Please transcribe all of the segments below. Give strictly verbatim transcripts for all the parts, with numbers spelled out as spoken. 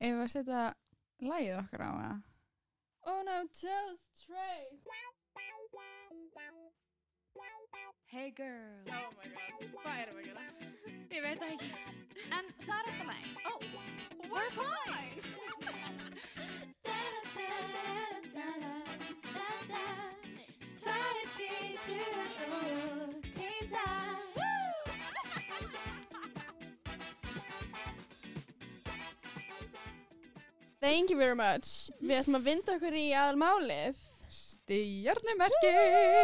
ef að setja lagið okkar á það? Oh no, toast tray. Hey girl. Oh my god, hvað erum við að gera? Ég veit það ekki. En það er alltaf læg. Oh, we're fine. Tvær hvítur og tindar. Thank you very much. Við ætlum að vinda okkur í aðalmálið. Stjörnumerki!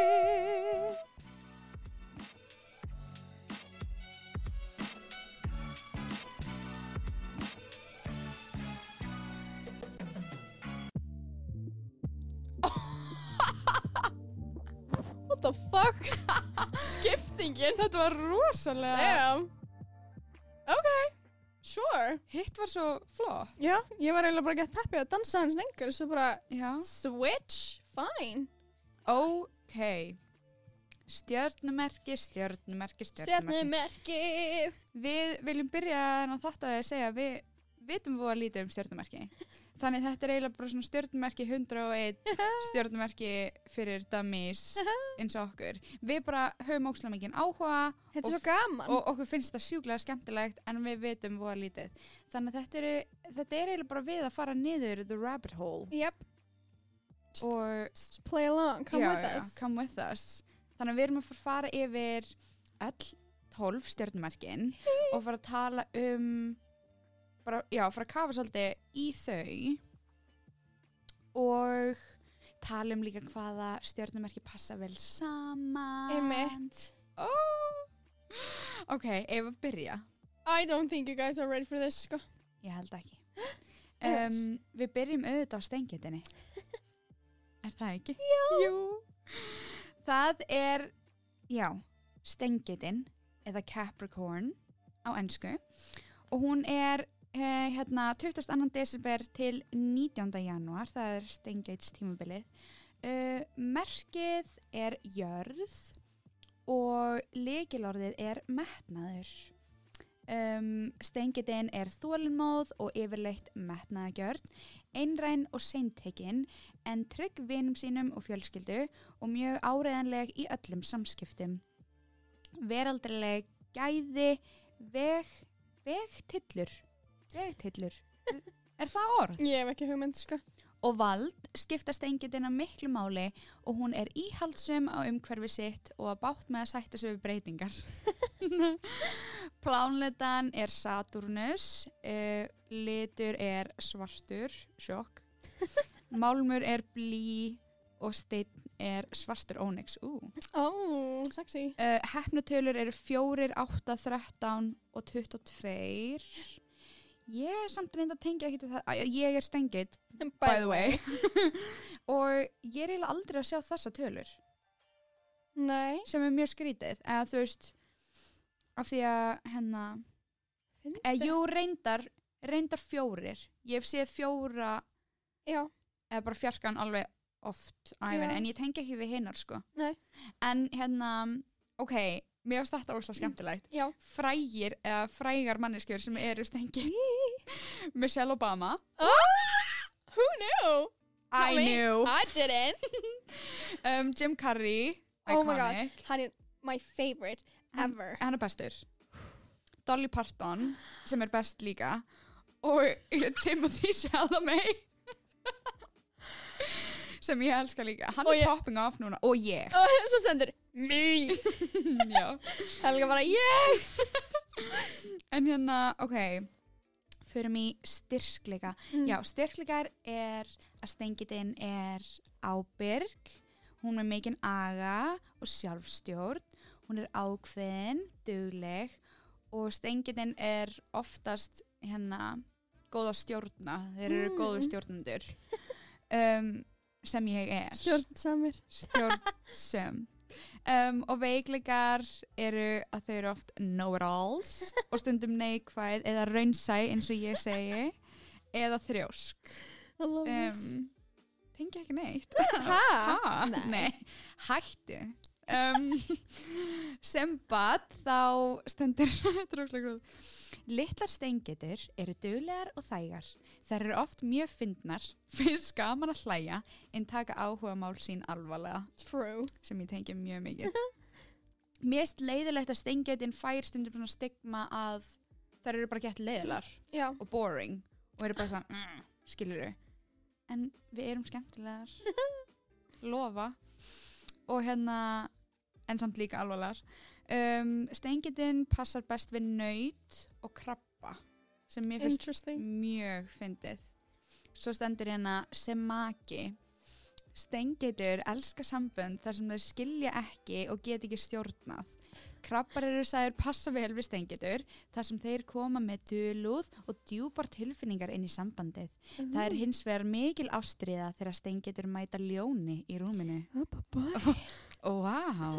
What the fuck? Skiptingin. Þetta var rosalega... Damn. Okay, sure. Hitt var svo flott. Já, ég var eiginlega bara að geta peppið að dansa hans lengur, svo bara Já. switch, fine. Ok. Stjörnumerki, stjörnumerki, stjörnumerki. Stjörnumerki. Við viljum byrja að þátt að segja að við vitum voða lítið um stjörnumerki. Þannig þetta er eiginlega bara svona stjörnumerki hundrað og einn, stjörnumerki fyrir dummies eins og okkur. Við bara höfum ókslega mikinn áhuga. Þetta er og svo gaman. Og okkur finnst það sjúklega skemmtilegt en við vitum voða lítið. Þannig að þetta er, þetta er eiginlega bara við að fara niður the rabbit hole. Yep. Og Just play along, come já, with já, us. come with us. Þannig að við erum að fara, fara yfir öll tólf stjörnumerkin og fara að tala um bara, já, fara að kafa svolítið í þau og tala um líka hvaða stjörnumerki passa vel saman. Einmitt. Oh. Ok, ef að byrja. I don't think you guys are ready for this, sko. Ég held ekki. Um, við byrjum auðvitað á steingetinni. Er það ekki? Já. Jú. Það er, já, steingetin eða Capricorn á ensku og hún er eh, hérna tuttugasta og annan desember til nítjánda janúar, það er steingeits tímabilið. Uh, merkið er jörð og lykilorðið er metnaður. Um, steingetin er þolinmóð og yfirleitt metnaðargjörn, einræn og seintekin en trygg vinum sínum og fjölskyldu og mjög áreiðanleg í öllum samskiptum. Veraldrileg gæði, veg, vegtillur, vegtillur, er það orð? Ég hef ekki hugmynd, sko. Og vald skipta steingetin að miklu máli og hún er íhaldsum á umhverfi sitt og að bátt með að sætta sig við breytingar. Plánletan er Saturnus, uh, litur er svartur, sjokk, málmur er blý og steinn er svartur ónyx. Uh. Oh, sexy. Uh, Heppnatölur eru fjórir, átta, þrettán og tuttugu og tveir. Ég er samt reynda að tengja ekkert við það. Æ, Ég er stengið, by the way. Og ég er eiginlega aldrei að sjá þessa tölur. Nei. Sem er mjög skrítið. Eða þú veist, af því að hérna, eða jú reyndar, reyndar fjórir. Ég hef séð fjóra, Já. eða bara fjarkan alveg oft æfin, Já. en ég tengi ekki við hinnar sko. Nei. En hérna, ok, mér finnst þetta óslega skemmtilegt. Já. Frægir eða frægar manneskjur sem eru stengið. Michelle Obama. Who knew? I Not me. knew. I didn't. um, Jim Carrey. Oh my iconic. god, hann er my favorite ever. Hann er bestur. Dolly Parton, sem er best líka. Og Timothy Chalamet. sem ég elska líka. Hann Og er ég- popping off núna. Og ég. Og svo stendur me. Já. Helga bara, yeah. En hérna, ok, förum í styrkleika. Mm. Já, styrkleikar er að steingetin er ábyrg, hún er mikinn aga og sjálfstjórn, hún er ákveðin, dugleg og steingetin er oftast hérna góð að stjórna, þeir eru Mm. góðu stjórnendur um, sem ég er. Stjórnsamir. Stjórnsum. Um, og veikleikar eru að þau eru oft know-it-alls og stundum neikvæð eða raunsæ eins og ég segi eða þrjósk. I love this. Um, tengi ekki neitt. Ha? Ha? Nei. Nei. Hættu. Um, sem bad þá stendur þetta er ógeðslega gróð. Litlar steingetur eru duglegar og þægar. Þær eru oft mjög fyndnar, finnst gaman að hlæja, en taka áhugamál sín alvarlega, True. sem ég tengi mjög mikið. Mér finnst leiðilegt að steingetin fær stundum svona stigma að þær eru bara gett leiðilar Já. og boring og eru bara það, mm, skilurðu. En við erum skemmtilegar, lofa, og hérna, en samt líka alvarlegar. Um, steingetin passar best við naut og krabba, sem mér finnst Interesting. mjög fyndið. Svo stendur hérna semaki. Steingetur elska sambönd þar sem þeir skilja ekki og get ekki stjórnað. Krabbar eru sagðir passa vel við steingetur þar sem þeir koma með dulúð og djúpar tilfinningar inn í sambandið. Mhm. Það er hins vegar mikil ástríða þegar steingetur mæta ljóni í rúminu. Oh, boy. Ó, vá.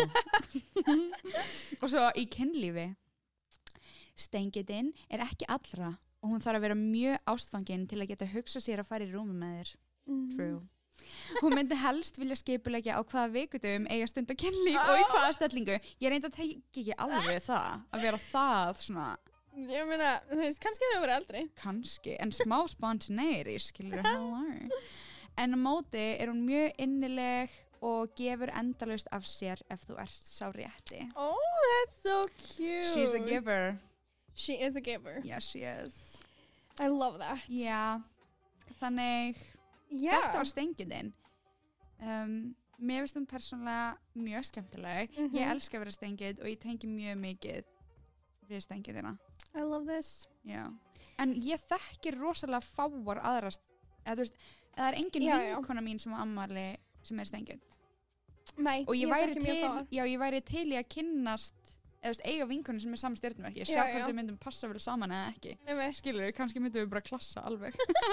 Og svo í kynlífi. Steingetin er ekki allra og hún þarf að vera mjög ástfangin til að geta hugsa sér að fara í rúmi með þér. Mm. True. Hún myndi helst vilja skipulegja á hvaða vikudum eiga stund á kynlíf og í hvaða stellingu. Ég reyndi að teki ekki alveg það, að vera það svona, Ég meina, þú veist, kannski það verið aldrei. kannski, en smá spontaneity, skilur, hello. En á móti er hún mjög innileg og gefur endalaust af sér ef þú ert sá rétti. Oh, that's so cute. She's a giver. She is a giver. Yes, she is. I love that. Já, þannig, Yeah. þetta var steingetin. Um, mér finnst hún persónulega mjög skemmtileg. Mhm. Ég elska að vera steingit og ég tengi mjög mikið við steingitina. I love this. Já. En ég þekkir rosalega fáar aðrast, eða þú veist, það er engin Já, já. vinkona mín sem á ammali sem er steingit. Nei, Og ég, væri þekki mjög til, fáar. já, ég væri til í að kynnast, eða þú veist, eiga vinkonu sem er saman stjörnumerki. Sjá Já, hvort já. við myndum passa vel saman eða ekki. Ég veit. Skilur við, kannski myndum við bara klassa alveg.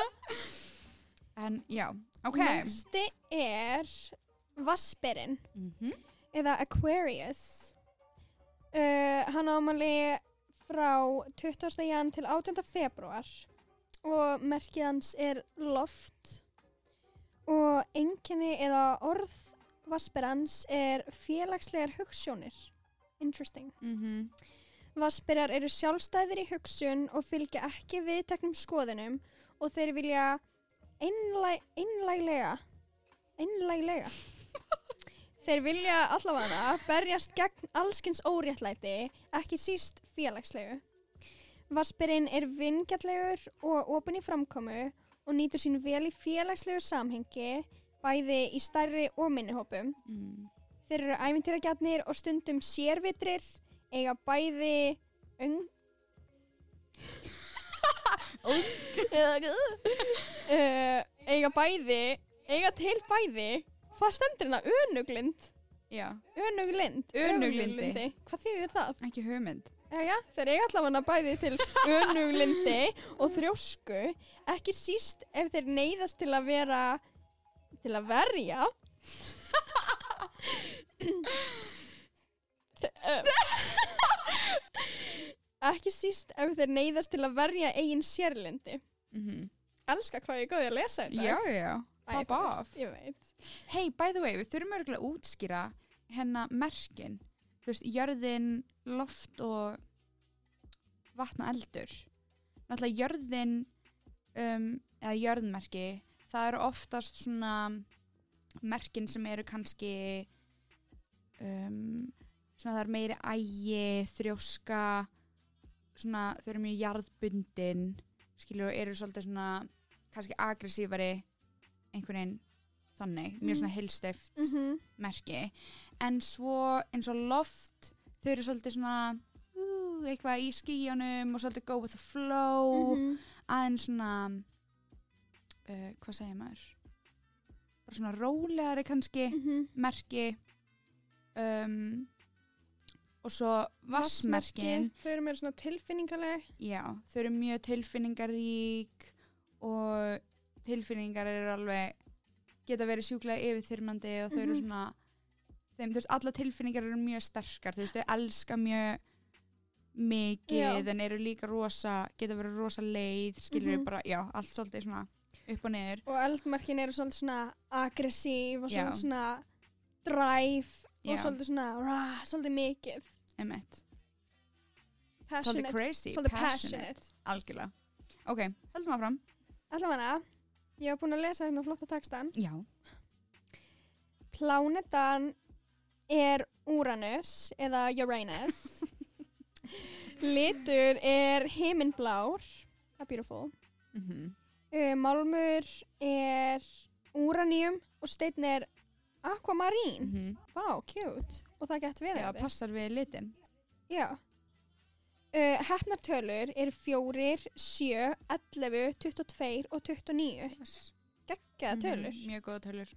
En já, ok. Næsti er Vassberinn, Mhm. eða Aquarius. Uh, hann á ámæli frá tuttugasta jan til átjánda febrúar og merkið hans er loft og einkenni eða orð Vassberans er félagslegar hugsjónir. Interesting. Mhm. Vassberar eru sjálfstæðir í hugsun og fylgja ekki viðteknum skoðunum og þeir vilja einlæg, einlæglega einlæglega þeir vilja allavega berjast gegn allskins óréttlæti, ekki síst félagslegu. Vassberinn er vingjarnlegur og opinn í framkomu og nýtur sín vel í félagslegu samhengi, bæði í stærri og minni hópum. Mm. Þeir eru ævintýragjarnir og stundum sérvitrir, eiga bæði öng... uh, eiga bæði, eiga til bæði, hvað stendur hérna? Önuglind? Já, Önuglind? Önuglindi. Hvað þýðir það? ekki hugmynd. Jæja, þeir eiga allavega bæði til önuglindi og þrjósku, ekki síst ef þeir neyðast til að vera, til að verja. Ekki síst ef þeir neyðast til að verja eigin sérlendi. Mhm. Elska hvað ég er góð í að lesa þetta. Já, já, Æ, pop þú off. veist, Ég veit. Hey, by the way, við þurfum örgulega að útskýra hérna merkin. Þú veist, jörðin, loft og vatn og eldur. Náttúrulega jörðin, um, eða jörðmerki, það eru oftast svona merkin sem eru kannski, um, svona það er meiri ægi, þrjóska, svona þau eru mjög jarðbundin, skilur, og eru svolítið svona kannski aggressífari, einhvern veginn þannig, mjög svona heilsteypt Mm -hmm. merki, en svo eins og loft, þau eru svolítið svona uh, eitthvað í skíunum og svolítið go with the flow, Mm -hmm. aðeins svona uh, hvað segir maður bara svona rólegari kannski Mm -hmm. merki, um, og svo vassmerkin, Þau eru meira svona tilfinningaleg. já, þau eru mjög tilfinningarík og tilfinningar eru alveg geta verið sjúklega yfirþyrmandi og þau eru Mhm. svona þeim, þú veist, alla tilfinningar eru mjög sterkar, þú veist, þau elska mjög mikið, Já. en eru líka rosa, geta verið rosa leið, skilur við Mhm. bara, já, allt svolítið svona upp og niður. Og eldmerkin eru svolítið svona aggressív og Já. svolítið svona drive Já. og svolítið svona rah, svolítið mikið. Einmitt. passionate. crazy, Svolítið passionate. passionate. Algjörlega. Ok, höldum áfram. Allavega, ég var búin að lesa hérna flotta textan. Já. Plánetan er Uranus eða Uranus. Litur er himinblár. Það er beautiful. Mm Uh, málmur er úraníum og steinn er aquamarín. mm -hmm. Vá, cute. Og það gett við Já, þetta. passar við litin. Já. Uh, Hefnartölur eru fjórir, sjö, ellefu, tuttugu og tvö og tuttugu og níu. Yes. Geggjaða tölur. Mhm, mjög góða tölur.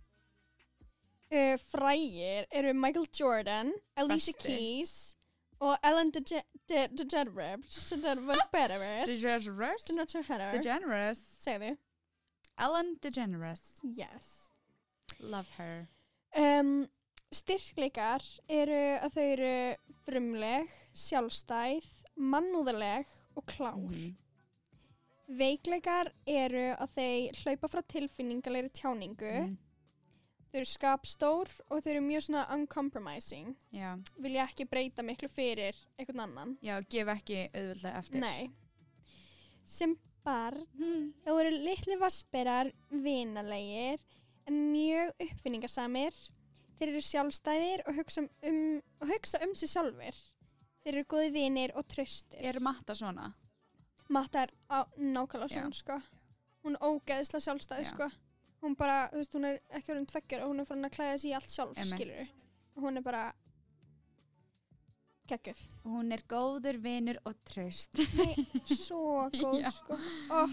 Uh, frægir eru Michael Jordan, Alicia Besti. Keys og Ellen DeGeneres. DeGeneres. DeGeneres. DeGeneres. DeGeneres. Segðu. Ellen DeGeneres. Yes. Love her. Um, styrkleikar eru að þau eru frumleg, sjálfstæð, mannúðarleg og klár. Mhm. Veikleikar eru að þau hlaupa frá tilfinningalegri tjáningu. Mhm. Þau eru skapstór og þau eru mjög svona uncompromising. Já. Vilja ekki breyta miklu fyrir einhvern annan. Já, gef ekki auðvitað eftir. Nei. Sem barn Mm. þá eru litli vassberar vinalegir en mjög uppfinningasamir. Þeir eru sjálfstæðir og hugsa um, og hugsa um sig sjálfur. Þeir eru góði vinir og traustir. Er Matta svona? Matta er á nákvæmlega Já. svona, sko. Hún er ógeðslega sjálfstæð, Já. sko. Hún bara, þú veist, hún er ekki orðin tveggjur og hún er farin að klæða sig í allt sjálf, Einmitt. skilur. Og hún er bara geggjuð. Og hún er góður vinur og traust. Nei, svo góð, Já. sko. Oh.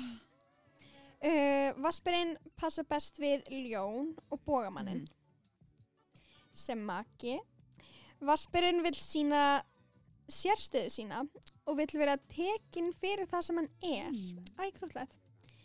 Uh, Vassberinn passa best við ljón og bógamanninn. Mhm. Sem maki. Vassberinn vill sína sérstöðu sína og vill vera tekinn fyrir það sem hann er. Mm. Æ, krúllegt.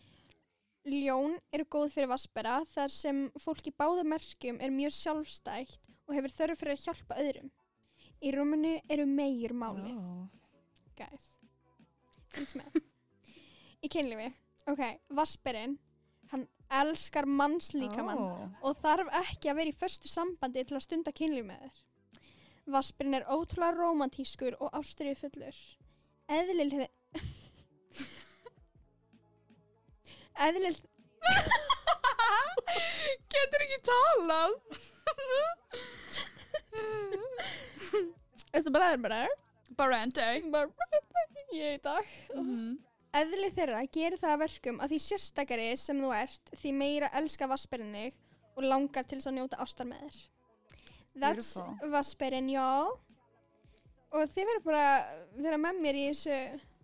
Ljón eru góð fyrir vassbera þar sem fólk í báðum merkjum er mjög sjálfstætt og hefur þörf fyrir að hjálpa öðrum. Í rúminu eru meir málið. Oh. Guys. Fylgst með. Í kynlífi. Ok, vassberinn, hann elskar mannslíkamann Oh. og þarf ekki að vera í föstu sambandi til að stunda kynlíf með þér. Vassberinn er ótrúlega rómantískur og ástríðufullur. Eðlileg... Eðlileg... Getur ekki talað. Veistu bara það er bara? Barente. Bara ég í dag. Mm. Eðli þeirra gerir það að verkum að því sérstakari sem þú ert, því meira elska vassberinn þig og langar til þess að njóta ástar með þér. That's Beautiful. vassberinn, já. Og þið verður bara að vera með mér í þessu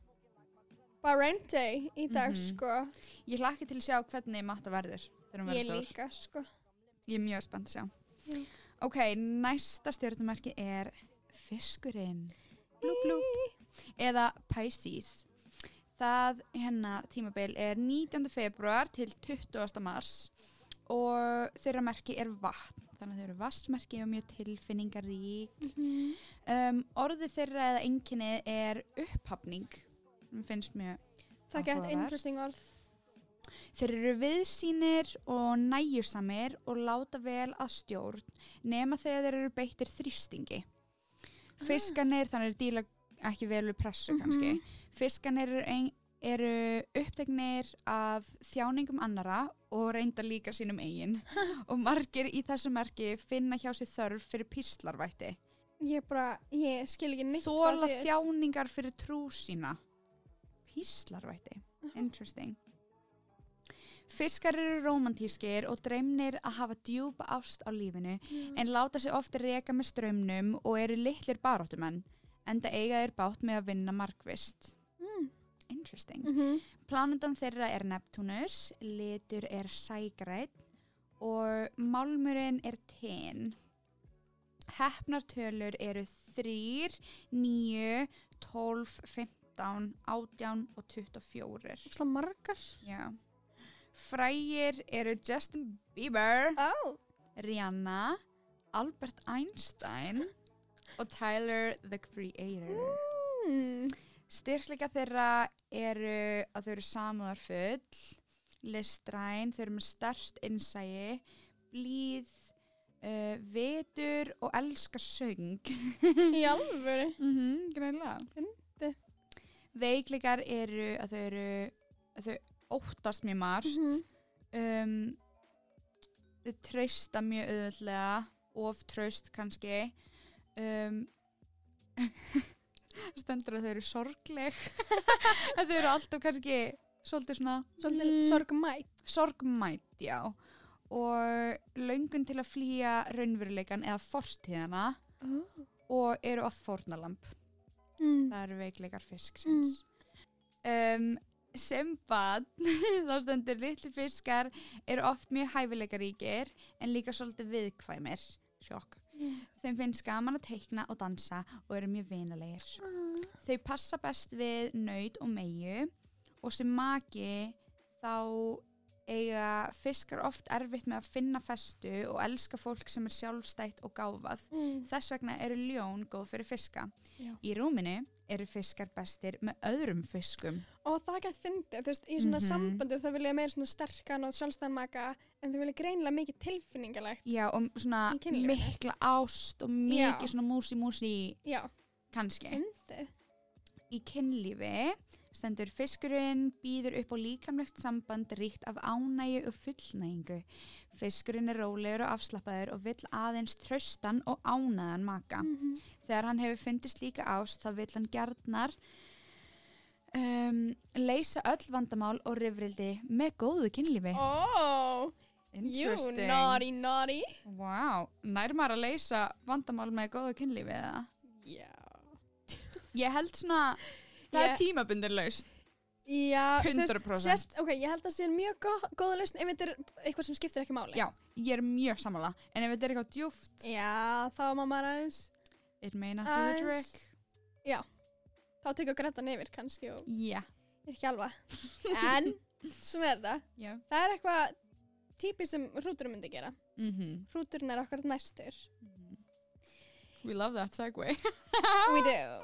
Barente í dag, Mhm. sko. Ég hlakka til að sjá hvernig Matta verður þegar hún Ég verður stór. líka, sko. Ég er mjög spennt að sjá. Já. Ok, næsta stjörnumerki er fiskurinn. Blúp, blúp. Eða Pisces. Það hérna tímabil er nítjánda febrúar til tuttugasta mars og þeirra merki er vatn. Þannig að þau eru vatnsmerki og mjög tilfinningarík. Mm-hmm. Um, orðið þeirra eða einkenni er upphafning. Mér finnst mjög Það gett áhugavert. interesting orð. Þeir eru viðsýnir og nægjusamir og láta vel að stjórn nema þegar þeir eru beittir þrýstingi. Fiskarnir, þannig er díla ekki vel við pressu Mhm. kannski. Fiskarnir eru, ein, eru upptegnir af þjáningum annara og reynda líka sínum eigin. Og margir í þessu merki finna hjá sér þörf fyrir píslarvætti. Ég bara, ég skil ekki neitt Þóla hvað þið er. þjáningar fyrir trú sína. Píslarvætti. Interesting. Fiskar eru rómantískir og dreymnir að hafa djúpa ást á lífinu en láta sig oft reka með straumnum og eru litlir baráttumenn enda eiga þeir bátt með að vinna markvist. Mm. Interesting. Mhm. Plánetan þeirra er Neptunus, litur er sægrænn og málmurinn er tin. Heppnartölur eru þrjú, níu, tólf, fimmtán, átján og tuttugu og fjögur. Slá margar. Já. Frægir eru Justin Bieber, Ó. Rihanna, Albert Einstein og Tyler, the Creator. Mm. Styrkleika þeirra eru að þau eru samúðarfull, listræn, þau eru með sterkt innsæi, blíð, uh, vitur og elska söng. Í alvöru. Mhm, greinlega. veikleikar eru að þau eru að þau óttast mjög margt Mhm. um, þau treysta mjög auðvöldlega of traust kannski um, stendur að þau eru sorgleg að þau eru alltaf kannski svolítið svona Svolítið Mm. sorgmætt. sorgmætt, já og löngun til að flýja raunveruleikan eða fortíðana Oh. og eru oft fórnalamb. Mm. Það eru veikleikar fisksins. Um, sem barn, þá stendur litli fiskar eru oft mjög hæfileikaríkir en líka svolítið viðkvæmir. Sjokk. Þeim finnst gaman að teikna og dansa og eru mjög vinalegir. Ah. Þau passa best við naut og meyju og sem maki þá eiga fiskar oft erfitt með að finna festu og elska fólk sem er sjálfstætt og gáfað. Mm. Þess vegna eru ljón góð fyrir fiska. Já. Í rúminu eru fiskar bestir með öðrum fiskum. Og það gætt fyndið, þú veist, í svona Mhm. sambandi þá vilja meira svona sterkan og sjálfstæðan maka en þau vilja greinilega mikið tilfinningalegt. Já, og svona Í kynlífinu. mikla ást og mikið Já. svona músi-músi Já, kannski. fyndið. Í kynlífi stendur fiskurinn býður upp á líkamlegt samband ríkt af ánægju og fullnægingu. Fiskurinn er rólegur og afslappaður og vill aðeins traustan og ánægðan maka. Mhm. Þegar hann hefur fundið slíka ást þá vill hann gjarnar um, leysa öll vandamál og rifrildi með góðu kynlífi. Oh, you naughty naughty. Wow, nær maður að leysa vandamál með góðu kynlífi eða? Já. Ég held svona, það Ég- er tímabundin lausn. Já, þú veist, hundrað prósent. sérst, ok, ég held að það sé mjög gó- góð lausn ef þetta er eitthvað sem skiptir ekki máli. Já, ég er mjög sammála. En ef þetta er eitthvað djúft, Já, þá má maður aðeins, it may not do the Aðeins. trick. þá tekur grættan yfir kannski og Já. er ekki alva. En, svona er það. Já. Það er eitthvað típist sem hrúturinn myndi gera. Mhm. Hrúturinn er okkar næstur. We love that segue. We do.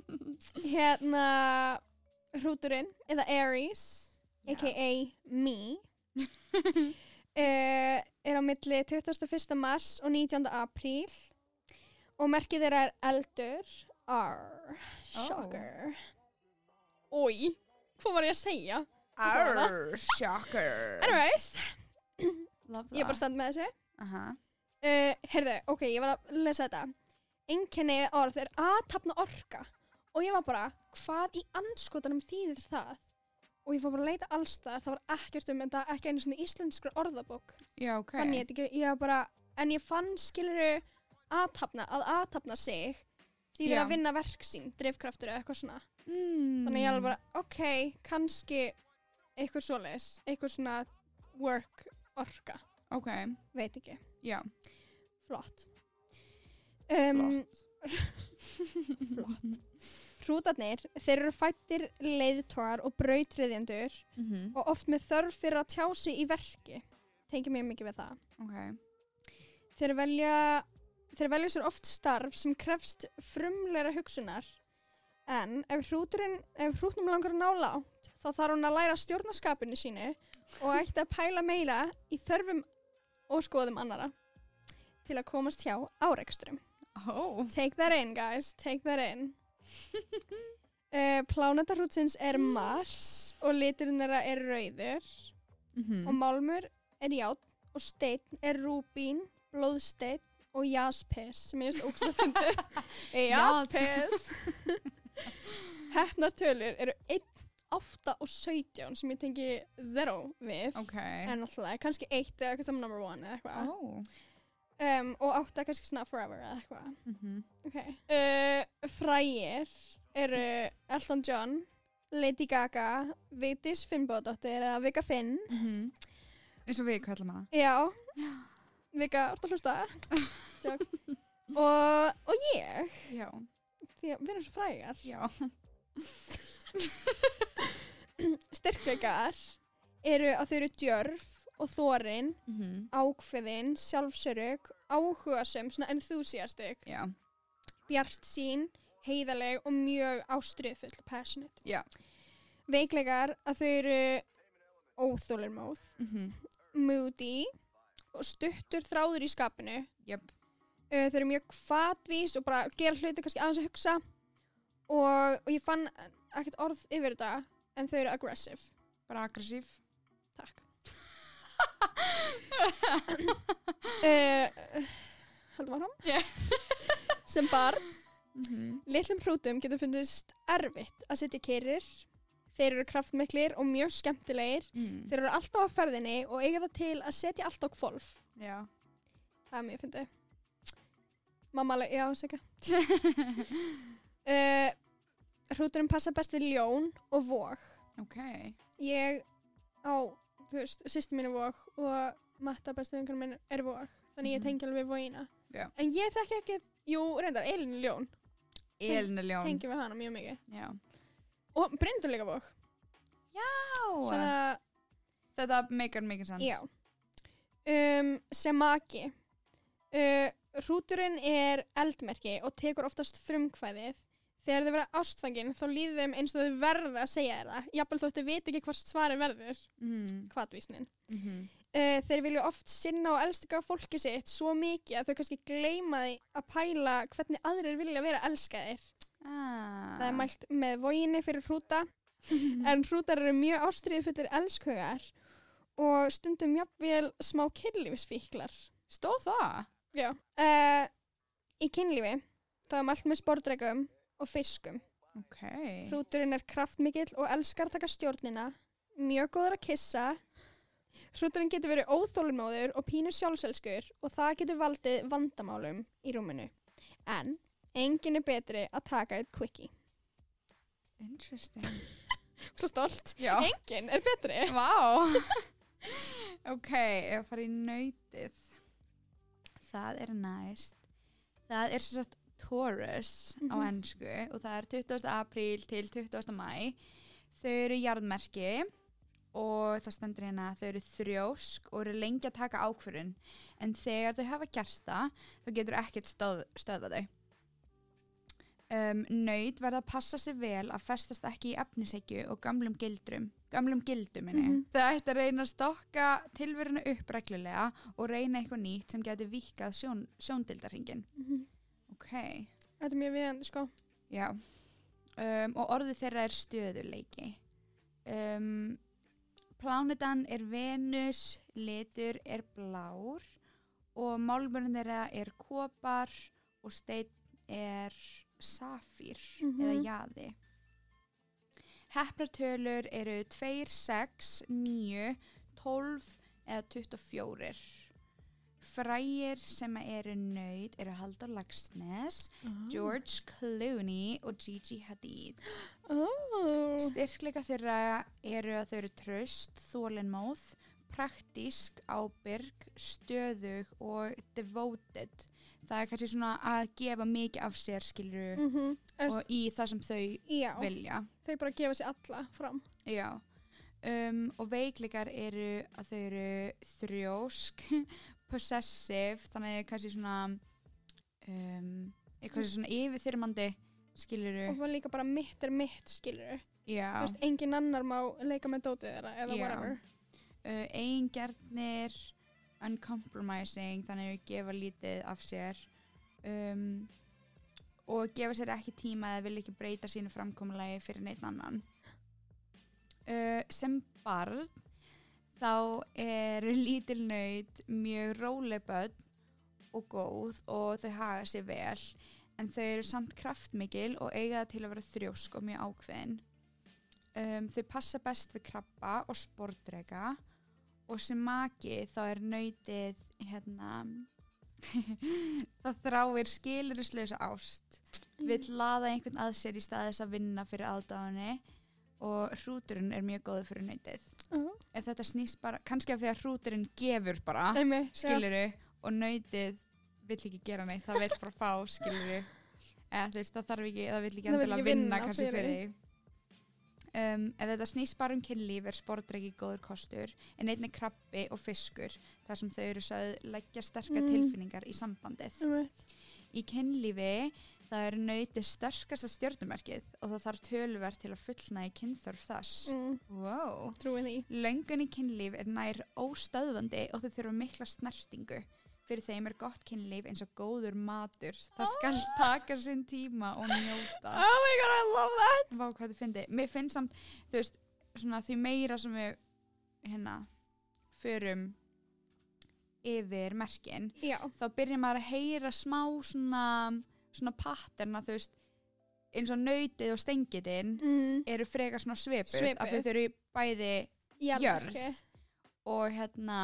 Hérna, hrúturinn, eða Aries, Já. aka me, uh, er á milli tuttugasta og fyrsta mars og nítjánda apríl og merkið þeirra er eldur. R. Shocker. Ói, hvað var ég að segja? Arr, shocker. Anyways, Love that. ég er bara stand með þessu. Aha. Uh, heyrðu, ok, ég var að lesa þetta. Einkenni orð er athafna orka. Og ég var bara, hvað í andskotanum þýðir það? Og ég var bara að leita alls þar, það var ekkert um þetta, ekki einu svona íslenskra orðabók. Já, ok. Fann ég þetta ekki, ég var bara, en ég fann skiluru athafna, að athafna sig, þýðir Já. að vinna verk sín, drifkraftur eða eitthvað svona. Mm. Þannig ég alveg bara, ok, kannski eitthvað svoleiðis, eitthvað svona work orka, Ok, veit ekki. já. Flott. Um, Flott. Flott. Hrútarnir, þeir eru fættir leiðtogar og brautriðjendur Mhm. og oft með þörf fyrir að tjá sig í verki. Tengi mjög mikið við það. Ok. Þeir velja, þeir velja sér oft starf sem krefst frumleira hugsunar. En ef hrúturinn, ef hrútnum langar að ná lágt, þá þarf hún að læra stjórnarskapinu sínu og ætti að pæla meira í þörfum og skoðum annara til að komast hjá árekstrum. Oh. Take that in, guys. Take that in. uh, Pláneta hrútsins er Mars og liturinn þeirra er rauður Mhm. og málmur er járn og steinn er rúbín, blóðsteinn og jaspis sem ég veist ógst að fyndi. Jaspis. Heppnar tölur eru einn, átta og sautján sem ég tengi zero við. Ok. En alltaf, kannski eitt eða eitthvað sem number one eða eitthvað. Oh. Um, og átta kannski svona forever eða eitthvað. Mhm. Okay. Uh, frægir eru Elton John, Lady Gaga, Vigdís Finnbogadóttir eða Vika Finn. Mhm. Eins og við kallum hana. Já, Vika, orðið að hlusta. Tjók. og, og ég, Já. því að við erum svo frægar. Já. Styrkleikar eru að þau eru djörf og þorin, Mhm. ákveðin, sjálfsörug, áhugasöm, svona enthusiastic, Já. bjart sín, heiðaleg og mjög ástriðfull, passionate. Já. Veikleikar að þau eru óþolinmóð, Mhm. moody og stuttur þráður í skapinu. Jöp. Uh, þau eru mjög hvatvís og bara gera hluti kannski aðeins að hugsa og, og ég fann ekkert orð yfir þetta, en þau eru aggressive. Bara aggressív. Takk. uh, Haldum áfram. Yeah. Sem barn, Mm-hmm. litlum hrútum getur fundist erfitt að sitja kyrrir. Þeir eru kraftmiklir og mjög skemmtilegir. Mm. Þeir eru alltaf á ferðinni og eiga það til að setja allt á hvolf. Já. Það er mjög fyndið. Mamma alveg, já, seka. uh, hrúturinn passa best við ljón og vog. Ok. Ég á, þú veist, systir mín er vog og Matta bestu vinkonum minn er vog. Þannig ég Mhm. tengi alveg við vogina. Já. En ég þekki ekki, jú, reyndar, Elín er ljón. Elín er ljón. Tengi við hana mjög mikið. Já. Og Bryndur líka vog. Þannig að, Þetta meikar mikið sans. já. Um, sem maki. Uh, hrúturinn er eldmerki og tekur oftast frumkvæðið. Þegar þau verða ástfangin þá líður þeim eins og þau verða að segja þér það. Jafnvel þótt þau viti ekki hvort svarið verður. Mm. Hvatvísnin. Mm-hmm. Uh, þeir vilja oft sinna og elska fólki sitt svo mikið að þau kannski gleyma því að pæla hvernig aðrir vilja vera elskaðir. Ah. Það er mælt með voginni fyrir hrúta, en hrútar eru mjög ástríðufullir elskugar og stundum jafnvel smá kynlífsfíklar. Stóð það? Já. Uh, í kynlífi þá er mælt með sporðdrekum og fiskum. Ok. Hrúturinn er kraftmikill og elskar að taka stjórnina, mjög góður að kissa. Hrúturinn getur verið óþolinmóður og pínu sjálfselskur og það getur valdið vandamálum í rúminu. En enginn er betri að taka eitt quickie. Interesting. Svo stolt. Já. Enginn er betri. Vá. Ok, ef fara í nautið. Það er næst. Það er sem sagt Taurus á Mhm. ensku og það er tuttugasta apríl til tuttugasta maí. Þau eru jarðmerki og það stendur hérna að þau eru þrjósk og eru lengi að taka ákvörðun. En þegar þau hafa gert það, þá getur ekkert stöð, stöðva þau. Um, naut verða að passa sig vel að festast ekki í efnishyggju og gamlum gildrum. Gamlum gildum, minni. Mhm. Það ætti að reyna að stokka tilveruna upp reglulega og reyna eitthvað nýtt sem geti víkkað sjón, sjóndildarhringin. Mhm. Ok, Þetta er mjög viðandi, sko. já. Um, og orðið þeirra er stöðuleiki. Um, plánetan er Venus, litur er blár og málmurinn þeirra er kopar og steinn er safír Mhm. eða jaði. Heppnartölur eru tvö, sex, níu, tólf eða tuttugu og fjögur. Frægir sem eru naut eru Halldór Laxness, George Clooney og Gigi Hadid. Oh. Styrkleika þeirra eru að þau eru traust, þolinmóð, praktísk, ábyrg, stöðug og devoted. Það er kannski svona að gefa mikið af sér, skilur, Mhm. og í það sem þau Já, vilja. þau bara gefa sér alla fram. Já. Um, og veikleikar eru að þau eru þrjósk, possessive, þannig kannski svona, um, kannski svona yfirþyrmandi, skilur. Og það líka bara mitt er mitt, skilur. Já. Þú veist, engin annar má leika með dótið þeirra eða Já. whatever. Uh, eigingjarnir, uncompromising, þannig að gefa lítið af sér um, og gefa sér ekki tíma eða vil ekki breyta sínu framkomulagi fyrir neitt annan. Uh, sem barn þá eru lítil naut mjög róleg börn og góð og þau haga sér vel en þau eru samt kraftmikil og eiga það til að vera þrjósk og mjög ákveðin. Um, þau passa best við krabba og sporðdreka og sem maki þá er nautið hérna það þráir skilyrðislausa ást, vill laða einhvern að sér í stað þess að vinna fyrir aðdáðunni og hrúturinn er mjög góður fyrir nautið. Uh-huh. Ef þetta snýst bara, kannski af því að hrúturinn gefur bara, Einmitt, skiluru, og nautið vill ekki gera neitt, það vill bara fá, skiluru, eða þú veist, það þarf ekki, það vill ekki Það vill endilega ekki vinna vinna kannski fyrir fyrir því. Um, ef þetta snýst bara um kynlíf er sporðdreki góður kostur en einnig krabbi og fiskur þar sem þau eru sögð leggja sterkar Mm. tilfinningar í sambandið. Einmitt. Í kynlífi það er nautið sterkasta stjörnumerkið og það þarf töluvert til að fullnægja kynþörf þess. Mm, Wow. trúið því. Löngun í kynlíf er nær óstöðvandi og þau þurfa mikla snertingu. Fyrir þeim er gott kynlíf eins og góður matur. Það skal taka sinn tíma og njóta. Oh my god, I love that! Vá, hvað þið fyndi. Mér finnst samt, þú veist, svona því meira sem við, hérna, förum yfir merkin, Já. þá byrjar maður að heyra smá svona, svona patterna, þú veist, eins og nautið og stengitinn Mm. eru frekar svona svipuð, Svipuð. af því þau eru í bæði Jarðmerki. jörð og hérna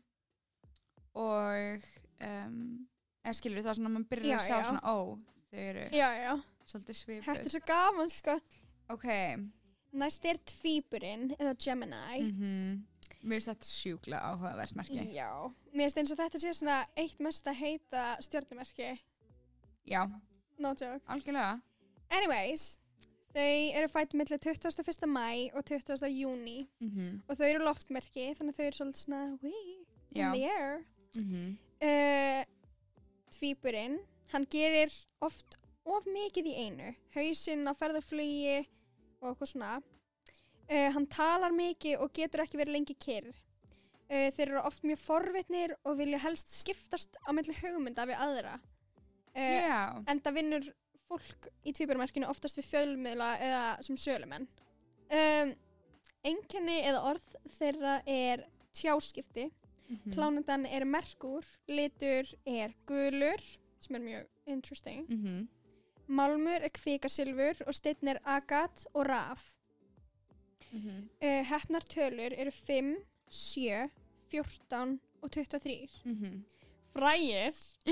og um, eða skilur það svona, maður byrjar Já, að sjá já. svona, ó, þau eru Já, já. svolítið svipuð. Þetta er svo gaman, sko. Ok, Næst er tvíburinn, eða Gemini. mhm, mér finnst þetta sjúklega áhugavert merki. Já. Mér finnst eins og þetta sé svona eitt mest að heita stjörnumerki. Já, No joke. algjörlega. Anyways, þau eru fætt milli tuttugasta og fyrsta maí og tuttugasta júní Mhm, og þau eru loftmerki, þannig að þau eru svolítið svona wee, in Já. the air. mhm, Uh, tvíburinn, hann gerir oft of mikið í einu. Hausinn á ferðarflugi og eitthvað svona. Uh, hann talar mikið og getur ekki verið lengi kyrr. Uh, þeir eru oft mjög forvitnir og vilja helst skiptast á milli hugmynda við aðra. Uh, Já, Enda vinnur fólk í tvíburmerkinu oftast við fjölmiðla eða sem sölumenn. Um, einkenni eða orð þeirra er tjáskipti. mhm, Plánetan er Merkúr, litur er gulur, sem er mjög interesting. mhm, Málmur er kvikasilfur og steinn er agat og raf. mhm, Uh, Heppnar tölur eru fimm, sjö, fjórtán og tuttugu og þrjú. mhm. Frægir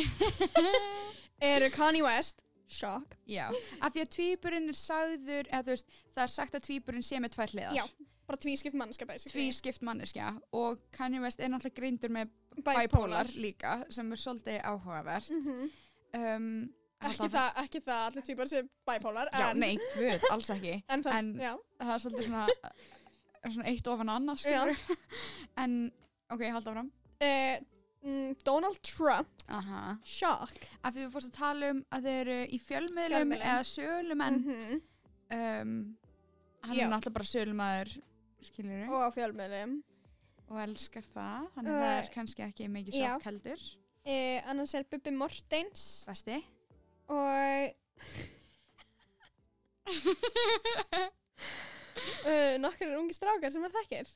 eru Kanye West, shock. Já, af því að tvíburinn er sagður, eða þú veist, það er sagt að tvíburinn sé með tvær hliðar. Já, bara tvískipt mannska basically. Tvískipt manneskja og Kanye West er náttúrulega greindur með Bipolar. bipolar líka, sem er svolítið áhugavert. Mm um, ekki, það, ekki það allir tvíbar sem bipolar, Já, en, nei, guð, alls ekki. en, það, en- já. Það er svolítið svona, svona eitt ofan annað, skilur. En, ok, halda fram. Uh, mm, Donald Trump, Aha. shock. Af því við fórst að tala um að þau eru í fjölmiðlum Fjölmiðlum. eða sölumenn. Mhm. um, hann Já. er náttúrulega bara sölumæður, skilur Og á fjölmiðlum. og elskar það, þannig Uh, það er kannski ekki mikið já. sjokk heldur. Uh, annars er Bubbi Mortens Besti. og uh, nokkur er ungi strákar sem er þekkir.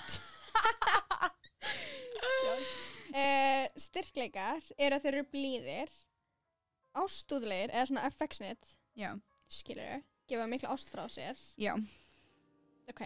uh, styrkleikar er að þeir eru blíðir, ástúðlegir eða svona affectionate, Já, skilur gefa mikla ást frá sér. já, Ok.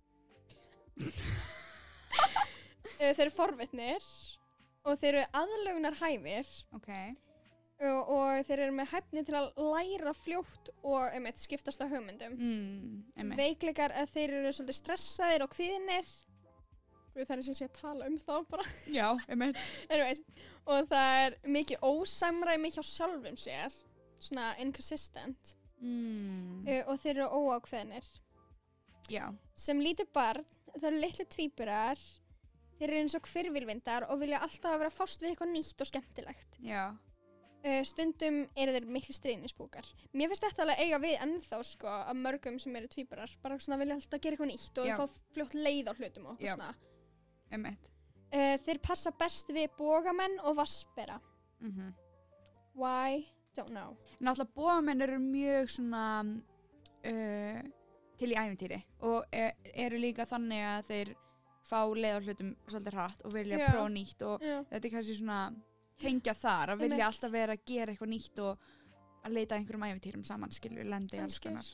uh, þeir eru forvitnir og þeir eru aðlögunar hæfir ok. og, og þeir eru með hæfni til að læra fljótt og einmitt, skiptast á hugmyndum. Mm, einmitt. Veikleikar er að þeir eru svolítið stressaðir og kvíðinir. Guð, það er sem sé að tala um þá bara. Já, einmitt. Anyways, og það er mikið ósamræmi hjá sjálfum sér, svona inconsistent, Mm, uh, og þeir eru óákveðnir. já, Sem lítið barn, það eru litlu tvíburar, þeir eru eins og hvirfilvindar og vilja alltaf að vera að fást við eitthvað nýtt og skemmtilegt. já, Uh, stundum eru þeir miklu stríðnispúkar. Mér finnst þetta alveg eiga við ennþá sko af mörgum sem eru tvíburar. Bara svona vilja alltaf gera eitthvað nýtt og Já. fá fljótt leið á hlutum og Já. eitthvað svona. einmitt. Uh, þeir passa best við bógamenn og vassbera. Mhm. Why? Don't know. Náttúrulega bóamenn eru mjög svona uh, til í ævintýri og er, eru líka þannig að þeir fá leið á hlutum svolítið hratt og vilja Já. prófa nýtt og Já. þetta er kannski svona tengja þar að vilja Einmitt. alltaf vera að gera eitthvað nýtt og að leita að einhverjum ævintýrum saman, skilur, lendi alls konar.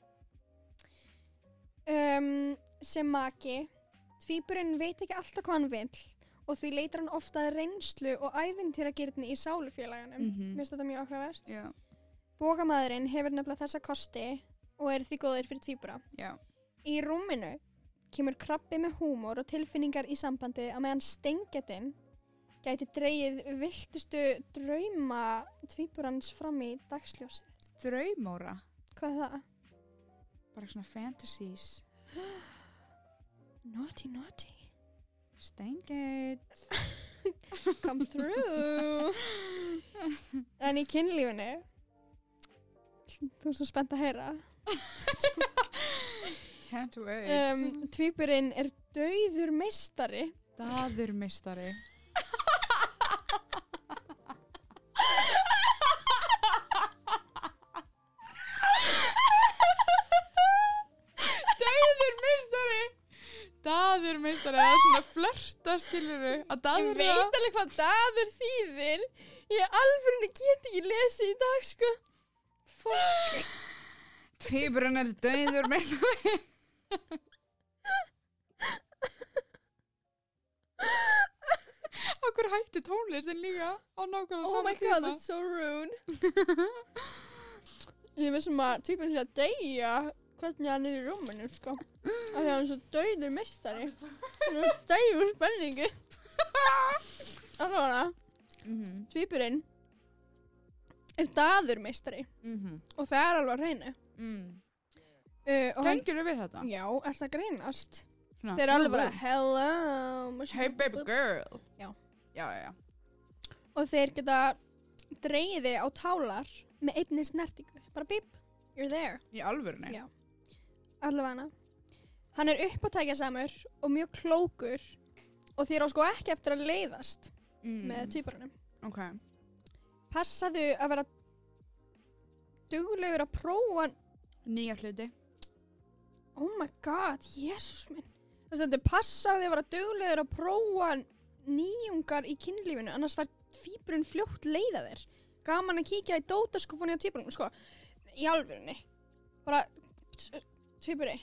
Um, sem maki, tvíburinn veit ekki alltaf hvað hann vill og því leitar hann ofta að reynslu og ævintýragirni í sálufélagunum. Mhm. Mér finnst þetta mjög áhugavert. Já, Bógamaðurinn hefur nefnilega þessa kosti og er því góðir fyrir tvíbura. já, Í rúminu kemur krabbi með húmor og tilfinningar í sambandi að meðan steingetinn gæti dreigið viltustu drauma tvíburans fram í dagsljósið. draumóra, Hvað er það? bara svona fantasies. Naughty, naughty. Steingate. Come through. En í kynlífinu, þú er svo spennt að heyra, Can't wait. um, tvíburinn er dauður meistari. Daðurmeistari. daðurmeistari eða svona flörta skiluru að Ég daðra. veit alveg hvað daður þýðir. Ég alveg get ekki lesið í dag, sko. Fuck. Tvíburinn er dauður meistari. Okkur hætti tónlistin líka á nákvæmlega Oh sama my tíma. god, that's so rude. Ég veist sem að týpinn sé að deyja hvernig hann er í rúminu, sko. Af því að hann er svo dauður meistari. Hann er dauður spenningi. Allavega, Mhm. tvíburinn er daður meistari Mhm. og það er alveg á hreinu. Mm. Uh, og hann, Tengirðu við þetta? já, er það greinast? Svona, Þeir eru alveg "Woo, bara, woo. hello. Hey baby girl. Já. Já, já, já. Og þeir geta dreiði á tálar með einni snertingu. Bara bíp, you're there. Í alvörunni? Já. Allavega. Hann er uppátækjasamur og mjög klókur og þeir á sko ekki eftir að leiðast Mm. með tvíburunum. Ok. Passaðu að vera duglegur að prófa. Nýja hluti. Oh my god, Jesus minn. Þess að þetta passaðu að vera duglegur að prófa nýjungar í kynlífinu, annars var tvíburinn fljótt leiða þér. Gaman að kíkja í dótaskúfunni á tvíburunum, sko. Í alvörunni. Bara, tvíburi.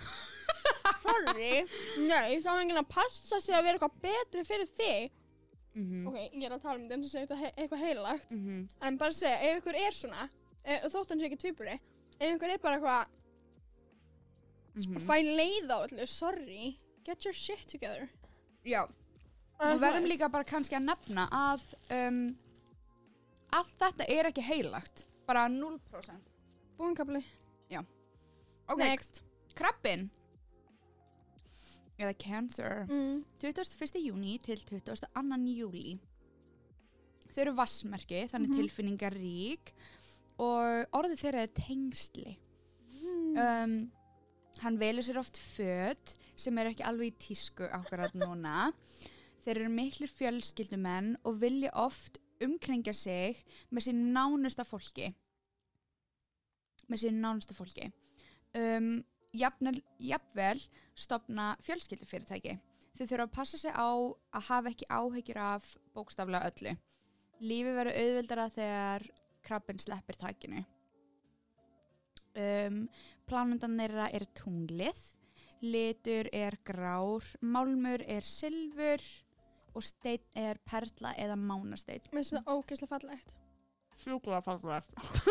Sorry. Nei, það var enginn að passa sig að vera eitthvað betri fyrir þig. Mhm. Ok, ég er að tala um þetta eins og segja þetta he eitthvað heilagt. Mhm. En bara að segja, ef ykkur er svona, e og þótt hann sé ekki tvíburi, ef ykkur er bara eitthvað Mhm. fæ leið á öllu, sorry, get your shit together. Já. Og verðum líka bara kannski að nefna að um, allt þetta er ekki heilagt. Bara núll prósent. Búinkabli. Ok, Next. krabbinn. Eða cancer. Mm. tuttugasta og fyrsta júní til tuttugasta og annan júlí. Þau eru vassmerki, þannig Mhm. tilfinningarík og orðið þeirra er tengsli. Mm. Um, hann velur sér oft föt sem eru ekki alveg í tísku akkurat núna. Þeir eru miklir fjölskyldumenn og vilja oft umkringja sig með sín nánusta fólki. Með sín nánusta fólki. Um, jafnvel, jafnvel stofna fjölskyldufyrirtæki. Þau þurfa að passa sig á að hafa ekki áhyggjur af bókstaflega öllu. Lífið verður auðveldara þegar krabbinn sleppir takinu. Um, plánundan þeirra er tunglið, litur er grár, málmur er silfur og steinn er perla eða mánasteinn. Mér finnst það ógeðslega fallegt. Sjúklega fallegt.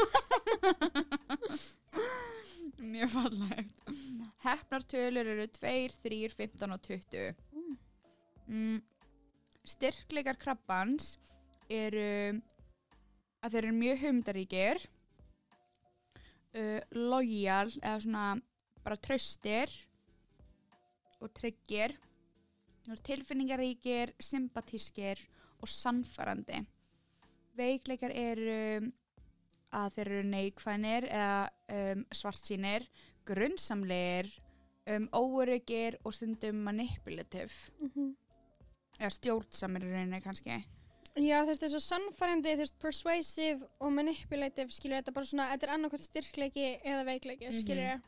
Mjög fallegt. Heppnartölur eru tvö, þrjú, fimmtán og tuttugu. Mm. Mm, styrkleikar krabbans eru að þeir eru mjög hugmyndaríkir, uh, lojal eða svona bara traustir og tryggir, tilfinningaríkir, sympatískir og sannfærandi. Veikleikar eru að þeir eru neikvæðnir eða um, svartsýnir, grunnsamlegir, um, óöruggir og stundum manipulative. Mm -hmm. Eða stjórnsamir í rauninni kannski. Já, þetta er svo sannfærandi, þú veist, persuasive og manipulative, skilur þetta bara svona, þetta er annarkvæmt styrkleiki eða veikleiki, Mhm. skilur ég.